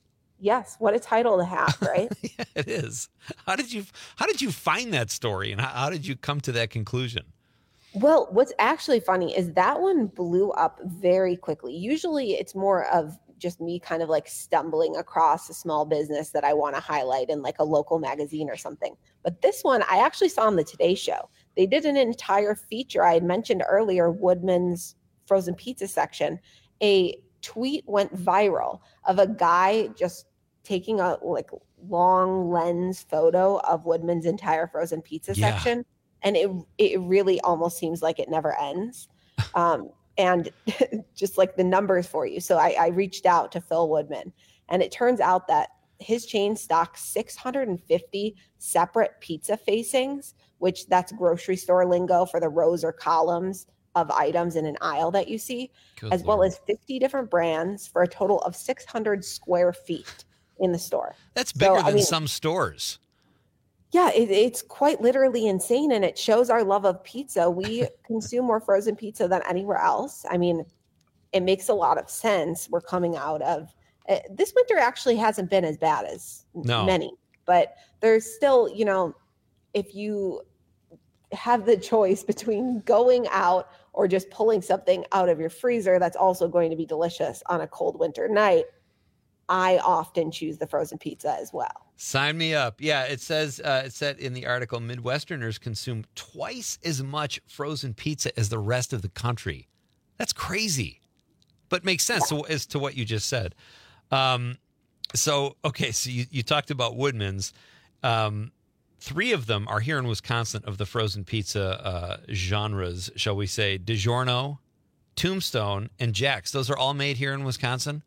Yes, what a title to have, right? Yeah, it is. How did you how did you find that story, and how, how did you come to that conclusion? Well, what's actually funny is that one blew up very quickly. Usually it's more of just me kind of like stumbling across a small business that I want to highlight in like a local magazine or something. But this one, I actually saw on the Today Show. They did an entire feature. I had mentioned earlier Woodman's frozen pizza section. A tweet went viral of a guy just taking a like long lens photo of Woodman's entire frozen pizza Yeah. section. And it it really almost seems like it never ends. Um, and just like the numbers for you. So I, I reached out to Phil Woodman, and it turns out that his chain stocks six hundred fifty separate pizza facings, which that's grocery store lingo for the rows or columns of items in an aisle that you see, Good as well as fifty different brands for a total of six hundred square feet in the store. That's So, bigger I than mean, some stores. Yeah, it, it's quite literally insane, and it shows our love of pizza. We consume more frozen pizza than anywhere else. I mean, it makes a lot of sense. We're coming out of uh, this winter actually hasn't been as bad as No. many, but there's still, you know, if you have the choice between going out or just pulling something out of your freezer that's also going to be delicious on a cold winter night, I often choose the frozen pizza as well. Sign me up. Yeah, it says, uh, it said in the article, Midwesterners consume twice as much frozen pizza as the rest of the country. That's crazy, but makes sense to, as to what you just said. Um, so, okay, so you, you talked about Woodman's. Um, three of them are here in Wisconsin of the frozen pizza uh, genres, shall we say, DiGiorno, Tombstone, and Jack's. Those are all made here in Wisconsin?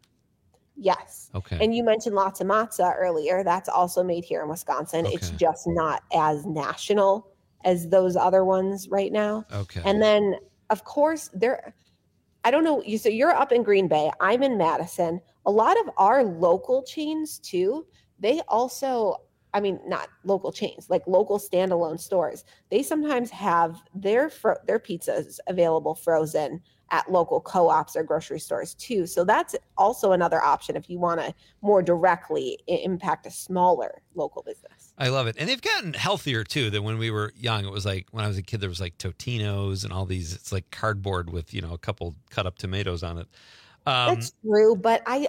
Yes. Okay. And you mentioned Lots of Matza earlier. That's also made here in Wisconsin. It's Okay. just not as national as those other ones right now. Okay. And then, of course, there, I don't know. You So you're up in Green Bay. I'm in Madison. A lot of our local chains, too, they also, I mean, not local chains, like local standalone stores. They sometimes have their fro- their pizzas available frozen at local co-ops or grocery stores too. So that's also another option if you want to more directly i- impact a smaller local business. I love it. And they've gotten healthier too than when we were young. It was like when I was a kid, there was like Totino's and all these, it's like cardboard with, you know, a couple cut up tomatoes on it. Um, That's true, but I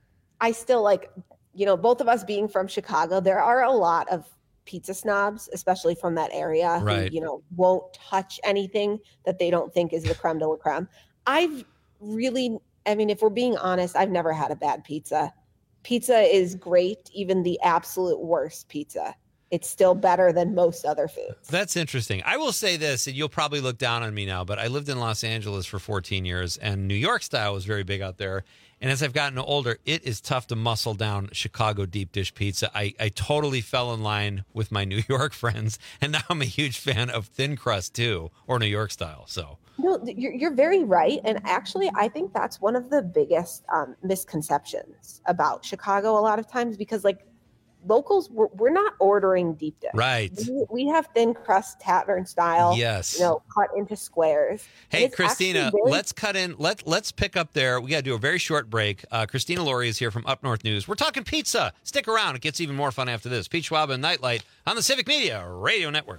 I still like, you know, both of us being from Chicago, there are a lot of pizza snobs, especially from that area, Right. who, you know, won't touch anything that they don't think is the creme de la creme. I've really, I mean, if we're being honest, I've never had a bad pizza. Pizza is great, even the absolute worst pizza. It's still better than most other foods. That's interesting. I will say this, and you'll probably look down on me now, but I lived in Los Angeles for fourteen years, and New York style was very big out there. And as I've gotten older, it is tough to muscle down Chicago deep dish pizza. I, I totally fell in line with my New York friends, and now I'm a huge fan of thin crust too, or New York style. So No, th- you're, you're very right. And actually, I think that's one of the biggest um, misconceptions about Chicago a lot of times, because like locals, we're, we're not ordering deep dish. Right. We, we have thin crust tavern style, Yes. you know, cut into squares. And Hey, it's Christina, actually very- let's cut in. Let, let's pick up there. We got to do a very short break. Uh, Christina Laurie is here from Up North News. We're talking pizza. Stick around. It gets even more fun after this. Pete Schwab and Nightlight on the Civic Media Radio Network.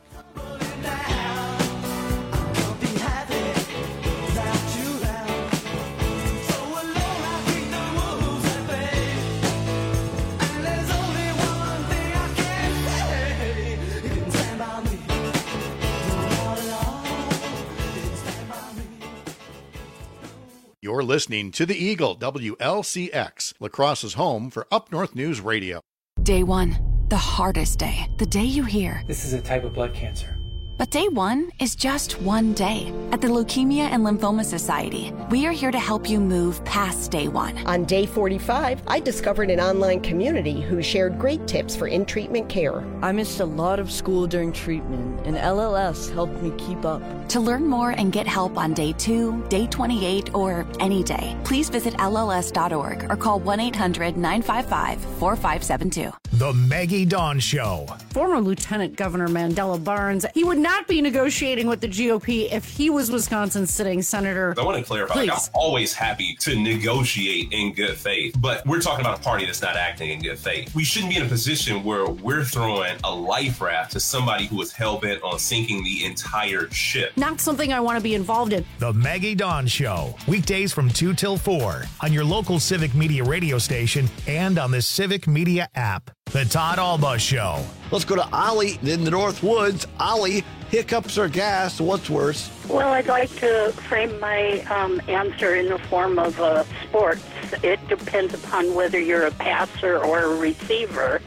You're listening to The Eagle, W L C X, La Crosse's home for Up North News Radio. Day one, the hardest day. The day you hear, This is a type of blood cancer. But day one is just one day. At the Leukemia and Lymphoma Society, we are here to help you move past day one. On day forty-five, I discovered an online community who shared great tips for in-treatment care. I missed a lot of school during treatment, and L L S helped me keep up. To learn more and get help on day two, day twenty-eight, or any day, please visit L L S dot org or call one eight hundred nine five five four five seven two. The Maggie Dawn Show. Former Lieutenant Governor Mandela Barnes, he would not be negotiating with the G O P if he was Wisconsin's sitting senator. I want to clarify, like, I'm always happy to negotiate in good faith, but we're talking about a party that's not acting in good faith. We shouldn't be in a position where we're throwing a life raft to somebody who is hell-bent on sinking the entire ship. Not something I want to be involved in. The Maggie Dawn Show. Weekdays from two till four on your local Civic Media radio station and on the Civic Media app. The Todd Alba Show. Let's go to Ollie in the North Woods. Ollie, hiccups or gas, what's worse? Well, I'd like to frame my um, answer in the form of uh, sports. It depends upon whether you're a passer or a receiver.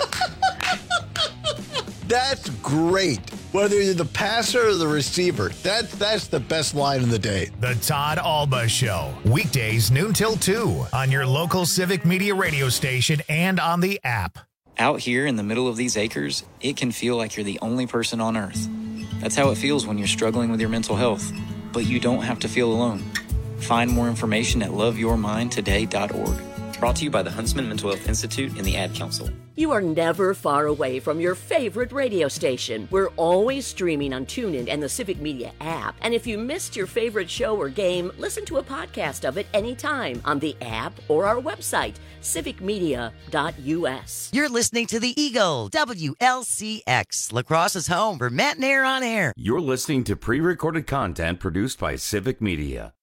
That's great. Whether you're the passer or the receiver, that's that's the best line of the day. The Todd Alba Show. Weekdays noon till two on your local Civic Media radio station and on the app. Out here in the middle of these acres, it can feel like you're the only person on earth. That's how it feels when you're struggling with your mental health. But you don't have to feel alone. Find more information at love your mind today dot org. Brought to you by the Huntsman Mental Health Institute and the Ad Council. You are never far away from your favorite radio station. We're always streaming on TuneIn and the Civic Media app. And if you missed your favorite show or game, listen to a podcast of it anytime on the app or our website, civic media dot u s. You're listening to The Eagle, W L C X, La Crosse's home for Matt and Air on Air. You're listening to pre-recorded content produced by Civic Media.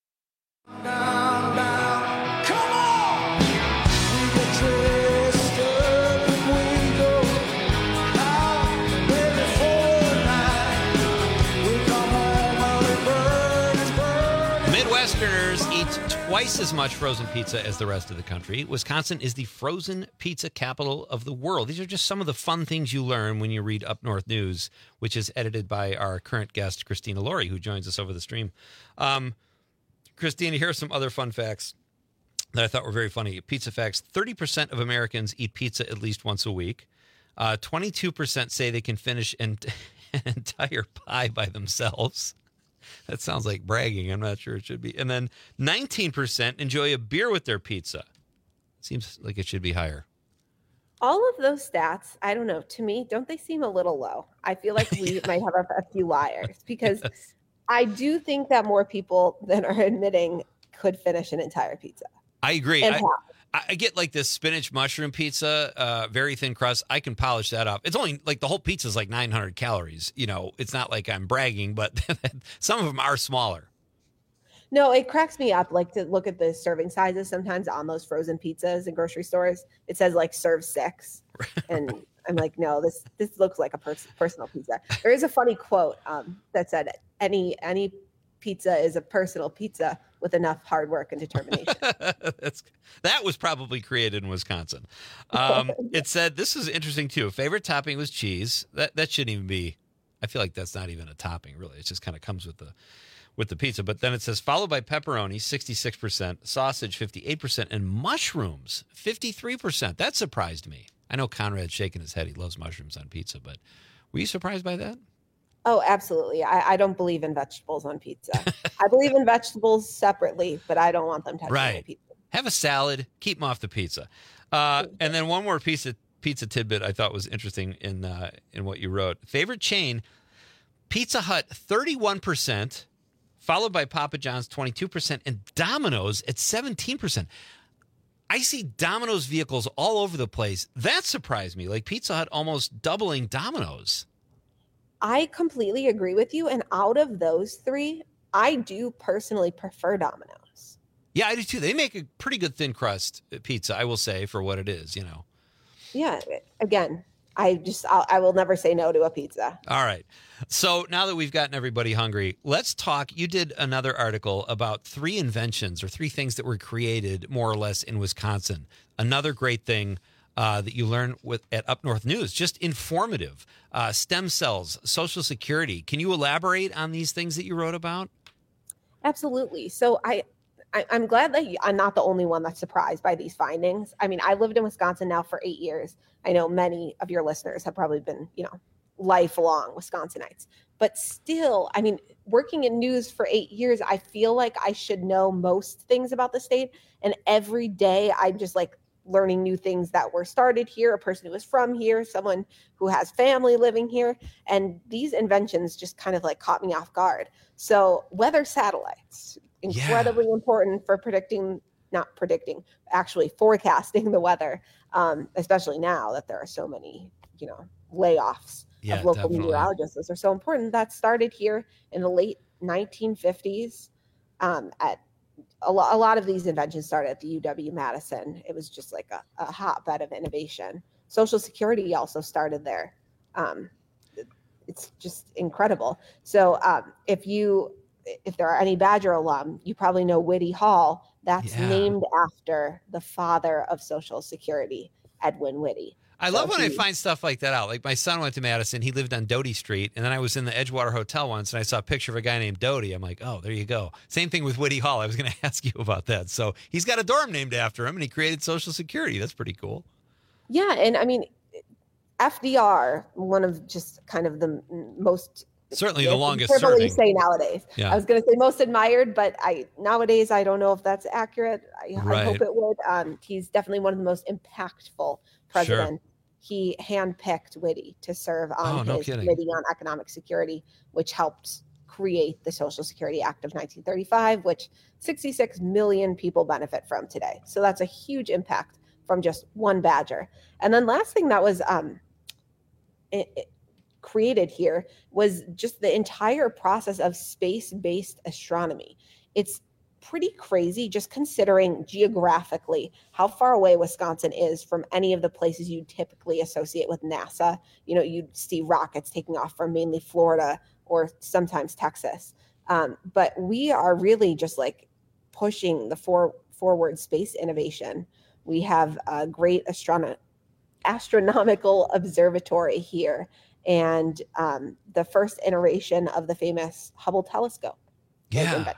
Midwesterners eat twice as much frozen pizza as the rest of the country. Wisconsin is the frozen pizza capital of the world. These are just some of the fun things you learn when you read Up North News, which is edited by our current guest, Christina Laurie, who joins us over the stream. Um, Christina, here are some other fun facts that I thought were very funny. Pizza facts: thirty percent of Americans eat pizza at least once a week. Uh, twenty-two percent say they can finish an, an entire pie by themselves. That sounds like bragging. I'm not sure it should be. And then nineteen percent enjoy a beer with their pizza. Seems like it should be higher. All of those stats, I don't know, to me, don't they seem a little low? I feel like we yeah. might have a, a few liars because yes. I do think that more people than are admitting could finish an entire pizza. I agree. I, I get like this spinach mushroom pizza, uh, very thin crust. I can polish that up. It's only like the whole pizza is like nine hundred calories. You know, it's not like I'm bragging, but some of them are smaller. No, it cracks me up like to look at the serving sizes sometimes on those frozen pizzas in grocery stores. It says like serve six. And I'm like, no, this this looks like a pers- personal pizza. There is a funny quote um, that said any any pizza is a personal pizza with enough hard work and determination. That's, that was probably created in Wisconsin. Um, it said, this is interesting too. Favorite topping was cheese. That that shouldn't even be, I feel like that's not even a topping really. It just kind of comes with the with the pizza. But then it says followed by pepperoni, sixty-six percent, sausage, fifty-eight percent, and mushrooms, fifty-three percent. That surprised me. I know Conrad's shaking his head. He loves mushrooms on pizza, but were you surprised by that? Oh, absolutely. I, I don't believe in vegetables on pizza. I believe in vegetables separately, but I don't want them touching right. my pizza. Have a salad, keep them off the pizza. Uh, and then one more piece of pizza tidbit I thought was interesting in uh, in what you wrote. Favorite chain, Pizza Hut, thirty-one percent, followed by Papa John's, twenty-two percent, and Domino's at seventeen percent. I see Domino's vehicles all over the place. That surprised me. Like Pizza Hut almost doubling Domino's. I completely agree with you. And out of those three, I do personally prefer Domino's. Yeah, I do too. They make a pretty good thin crust pizza, I will say, for what it is, you know. Yeah. Again, I just, I'll, I will never say no to a pizza. All right. So now that we've gotten everybody hungry, let's talk. You did another article about three inventions or three things that were created more or less in Wisconsin. Another great thing uh, that you learn with at Up North News. Just informative. Uh, stem cells, Social Security. Can you elaborate on these things that you wrote about? Absolutely. So I, I I'm glad that I'm not the only one that's surprised by these findings. I mean, I lived in Wisconsin now for eight years. I know many of your listeners have probably been, you know, lifelong Wisconsinites. But still, I mean, working in news for eight years, I feel like I should know most things about the state. And every day I'm just like learning new things that were started here, a person who is from here, someone who has family living here. And these inventions just kind of like caught me off guard. So weather satellites, incredibly yeah. important for predicting, not predicting, actually forecasting the weather, um, especially now that there are so many, you know, layoffs. Yeah, of local definitely. meteorologists. Those are so important. That started here in the late nineteen fifties. Um, at a, lo- a lot of these inventions started at the U W-Madison. It was just like a, a hotbed of innovation. Social Security also started there. Um, it, it's just incredible. So um, if you, if there are any Badger alum, you probably know Whitty Hall. That's yeah. named after the father of Social Security, Edwin Whitty. I love when I find stuff like that out. Like my son went to Madison. He lived on Doty Street. And then I was in the Edgewater Hotel once, and I saw a picture of a guy named Doty. I'm like, oh, there you go. Same thing with Whitty Hall. I was going to ask you about that. So he's got a dorm named after him, and he created Social Security. That's pretty cool. Yeah, and I mean, F D R, one of just kind of the most... Certainly the longest serving. You say nowadays. Yeah. I was going to say most admired, but I nowadays I don't know if that's accurate. I, right. I hope it would. Um, he's definitely one of the most impactful presidents. Sure. He handpicked Whitty to serve on oh, no his kidding. Committee on Economic Security, which helped create the Social Security Act of nineteen thirty-five, which sixty-six million people benefit from today. So that's a huge impact from just one Badger. And then last thing that was um, it, it created here was just the entire process of space-based astronomy. It's pretty crazy just considering geographically how far away Wisconsin is from any of the places you typically associate with NASA. You know, you'd see rockets taking off from mainly Florida or sometimes Texas. Um, but we are really just like pushing the for, forward space innovation. We have a great astrono- astronomical observatory here and um, the first iteration of the famous Hubble telescope. Yeah.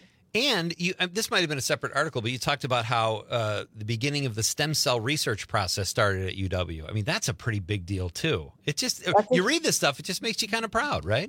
And you, this might have been a separate article, but you talked about how uh, the beginning of the stem cell research process started at U W. I mean, that's a pretty big deal, too. It just, that's you read this stuff, it just makes you kind of proud, right?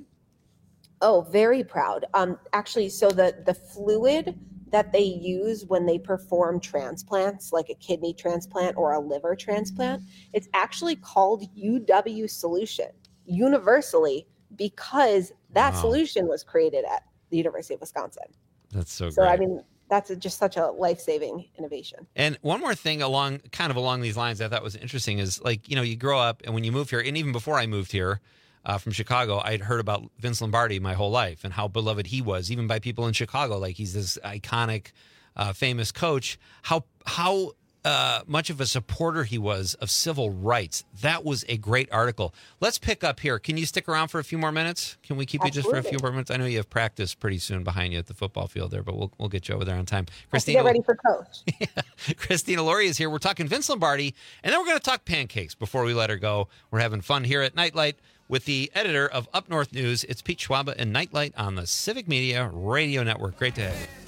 Oh, very proud. Um, actually, so the, the fluid that they use when they perform transplants, like a kidney transplant or a liver transplant, it's actually called U W solution universally because that wow. solution was created at the University of Wisconsin. That's so, so great. I mean, that's a, just such a life-saving innovation. And one more thing along, kind of along these lines, I thought was interesting is like, you know, you grow up and when you move here, and even before I moved here uh, from Chicago, I'd heard about Vince Lombardi my whole life and how beloved he was, even by people in Chicago. Like he's this iconic, uh, famous coach. How how uh, much of a supporter he was of civil rights. That was a great article. Let's pick up here. Can you stick around for a few more minutes? Can we keep Absolutely. you just for a few more minutes? I know you have practice pretty soon behind you at the football field there, but we'll we'll get you over there on time. Christina, get ready for coach. yeah. Christina Laurie is here. We're talking Vince Lombardi, and then we're going to talk pancakes before we let her go. We're having fun here at Nightlight with the editor of Up North News. It's Pete Schwaba and Nightlight on the Civic Media Radio Network. Great to have you.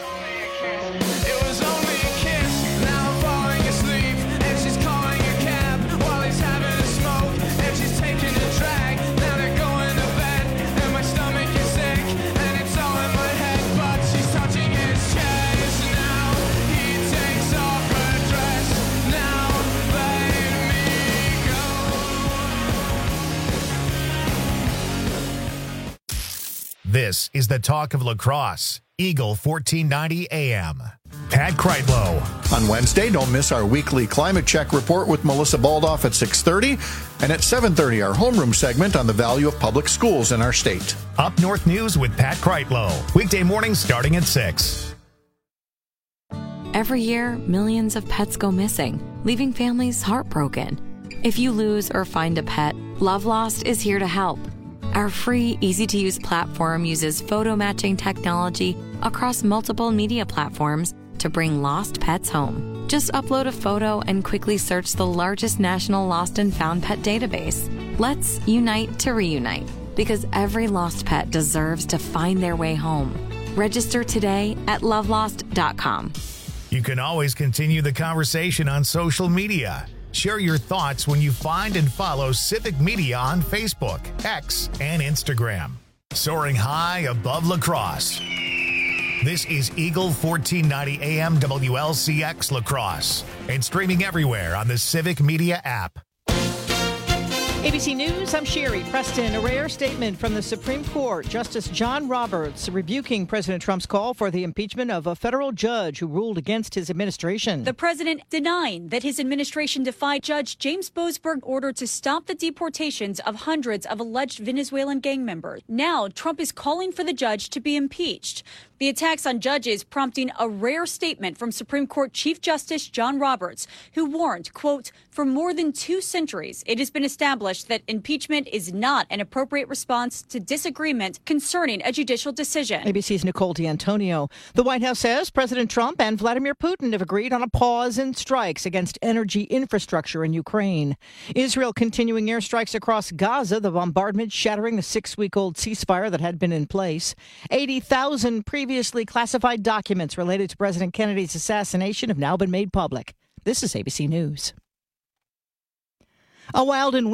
This is the talk of lacrosse. Eagle fourteen ninety A M. Pat Kreitlow. On Wednesday, don't miss our weekly climate check report with Melissa Baldoff at six thirty. And at seven thirty, our homeroom segment on the value of public schools in our state. Up North News with Pat Kreitlow. Weekday mornings starting at six. Every year, millions of pets go missing, leaving families heartbroken. If you lose or find a pet, Love Lost is here to help. Our free, easy-to-use platform uses photo matching technology across multiple media platforms to bring lost pets home. Just upload a photo and quickly search the largest national lost and found pet database. Let's unite to reunite, because every lost pet deserves to find their way home. Register today at love lost dot com. You can always continue the conversation on social media. Share your thoughts when you find and follow Civic Media on Facebook, X, and Instagram. Soaring high above La Crosse. This is Eagle fourteen ninety A M W L C X La Crosse and streaming everywhere on the Civic Media app. A B C News, I'm Sherry Preston. A rare statement from the Supreme Court. Justice John Roberts rebuking President Trump's call for the impeachment of a federal judge who ruled against his administration. The president denying that his administration defied Judge James Boasberg's order to stop the deportations of hundreds of alleged Venezuelan gang members. Now, Trump is calling for the judge to be impeached. The attacks on judges prompting a rare statement from Supreme Court Chief Justice John Roberts, who warned, quote, for more than two centuries, it has been established that impeachment is not an appropriate response to disagreement concerning a judicial decision. A B C's Nicole D'Antonio. The White House says President Trump and Vladimir Putin have agreed on a pause in strikes against energy infrastructure in Ukraine. Israel continuing airstrikes across Gaza, the bombardment shattering the six-week-old ceasefire that had been in place. eighty thousand previously classified documents related to President Kennedy's assassination have now been made public. This is A B C News. A wild and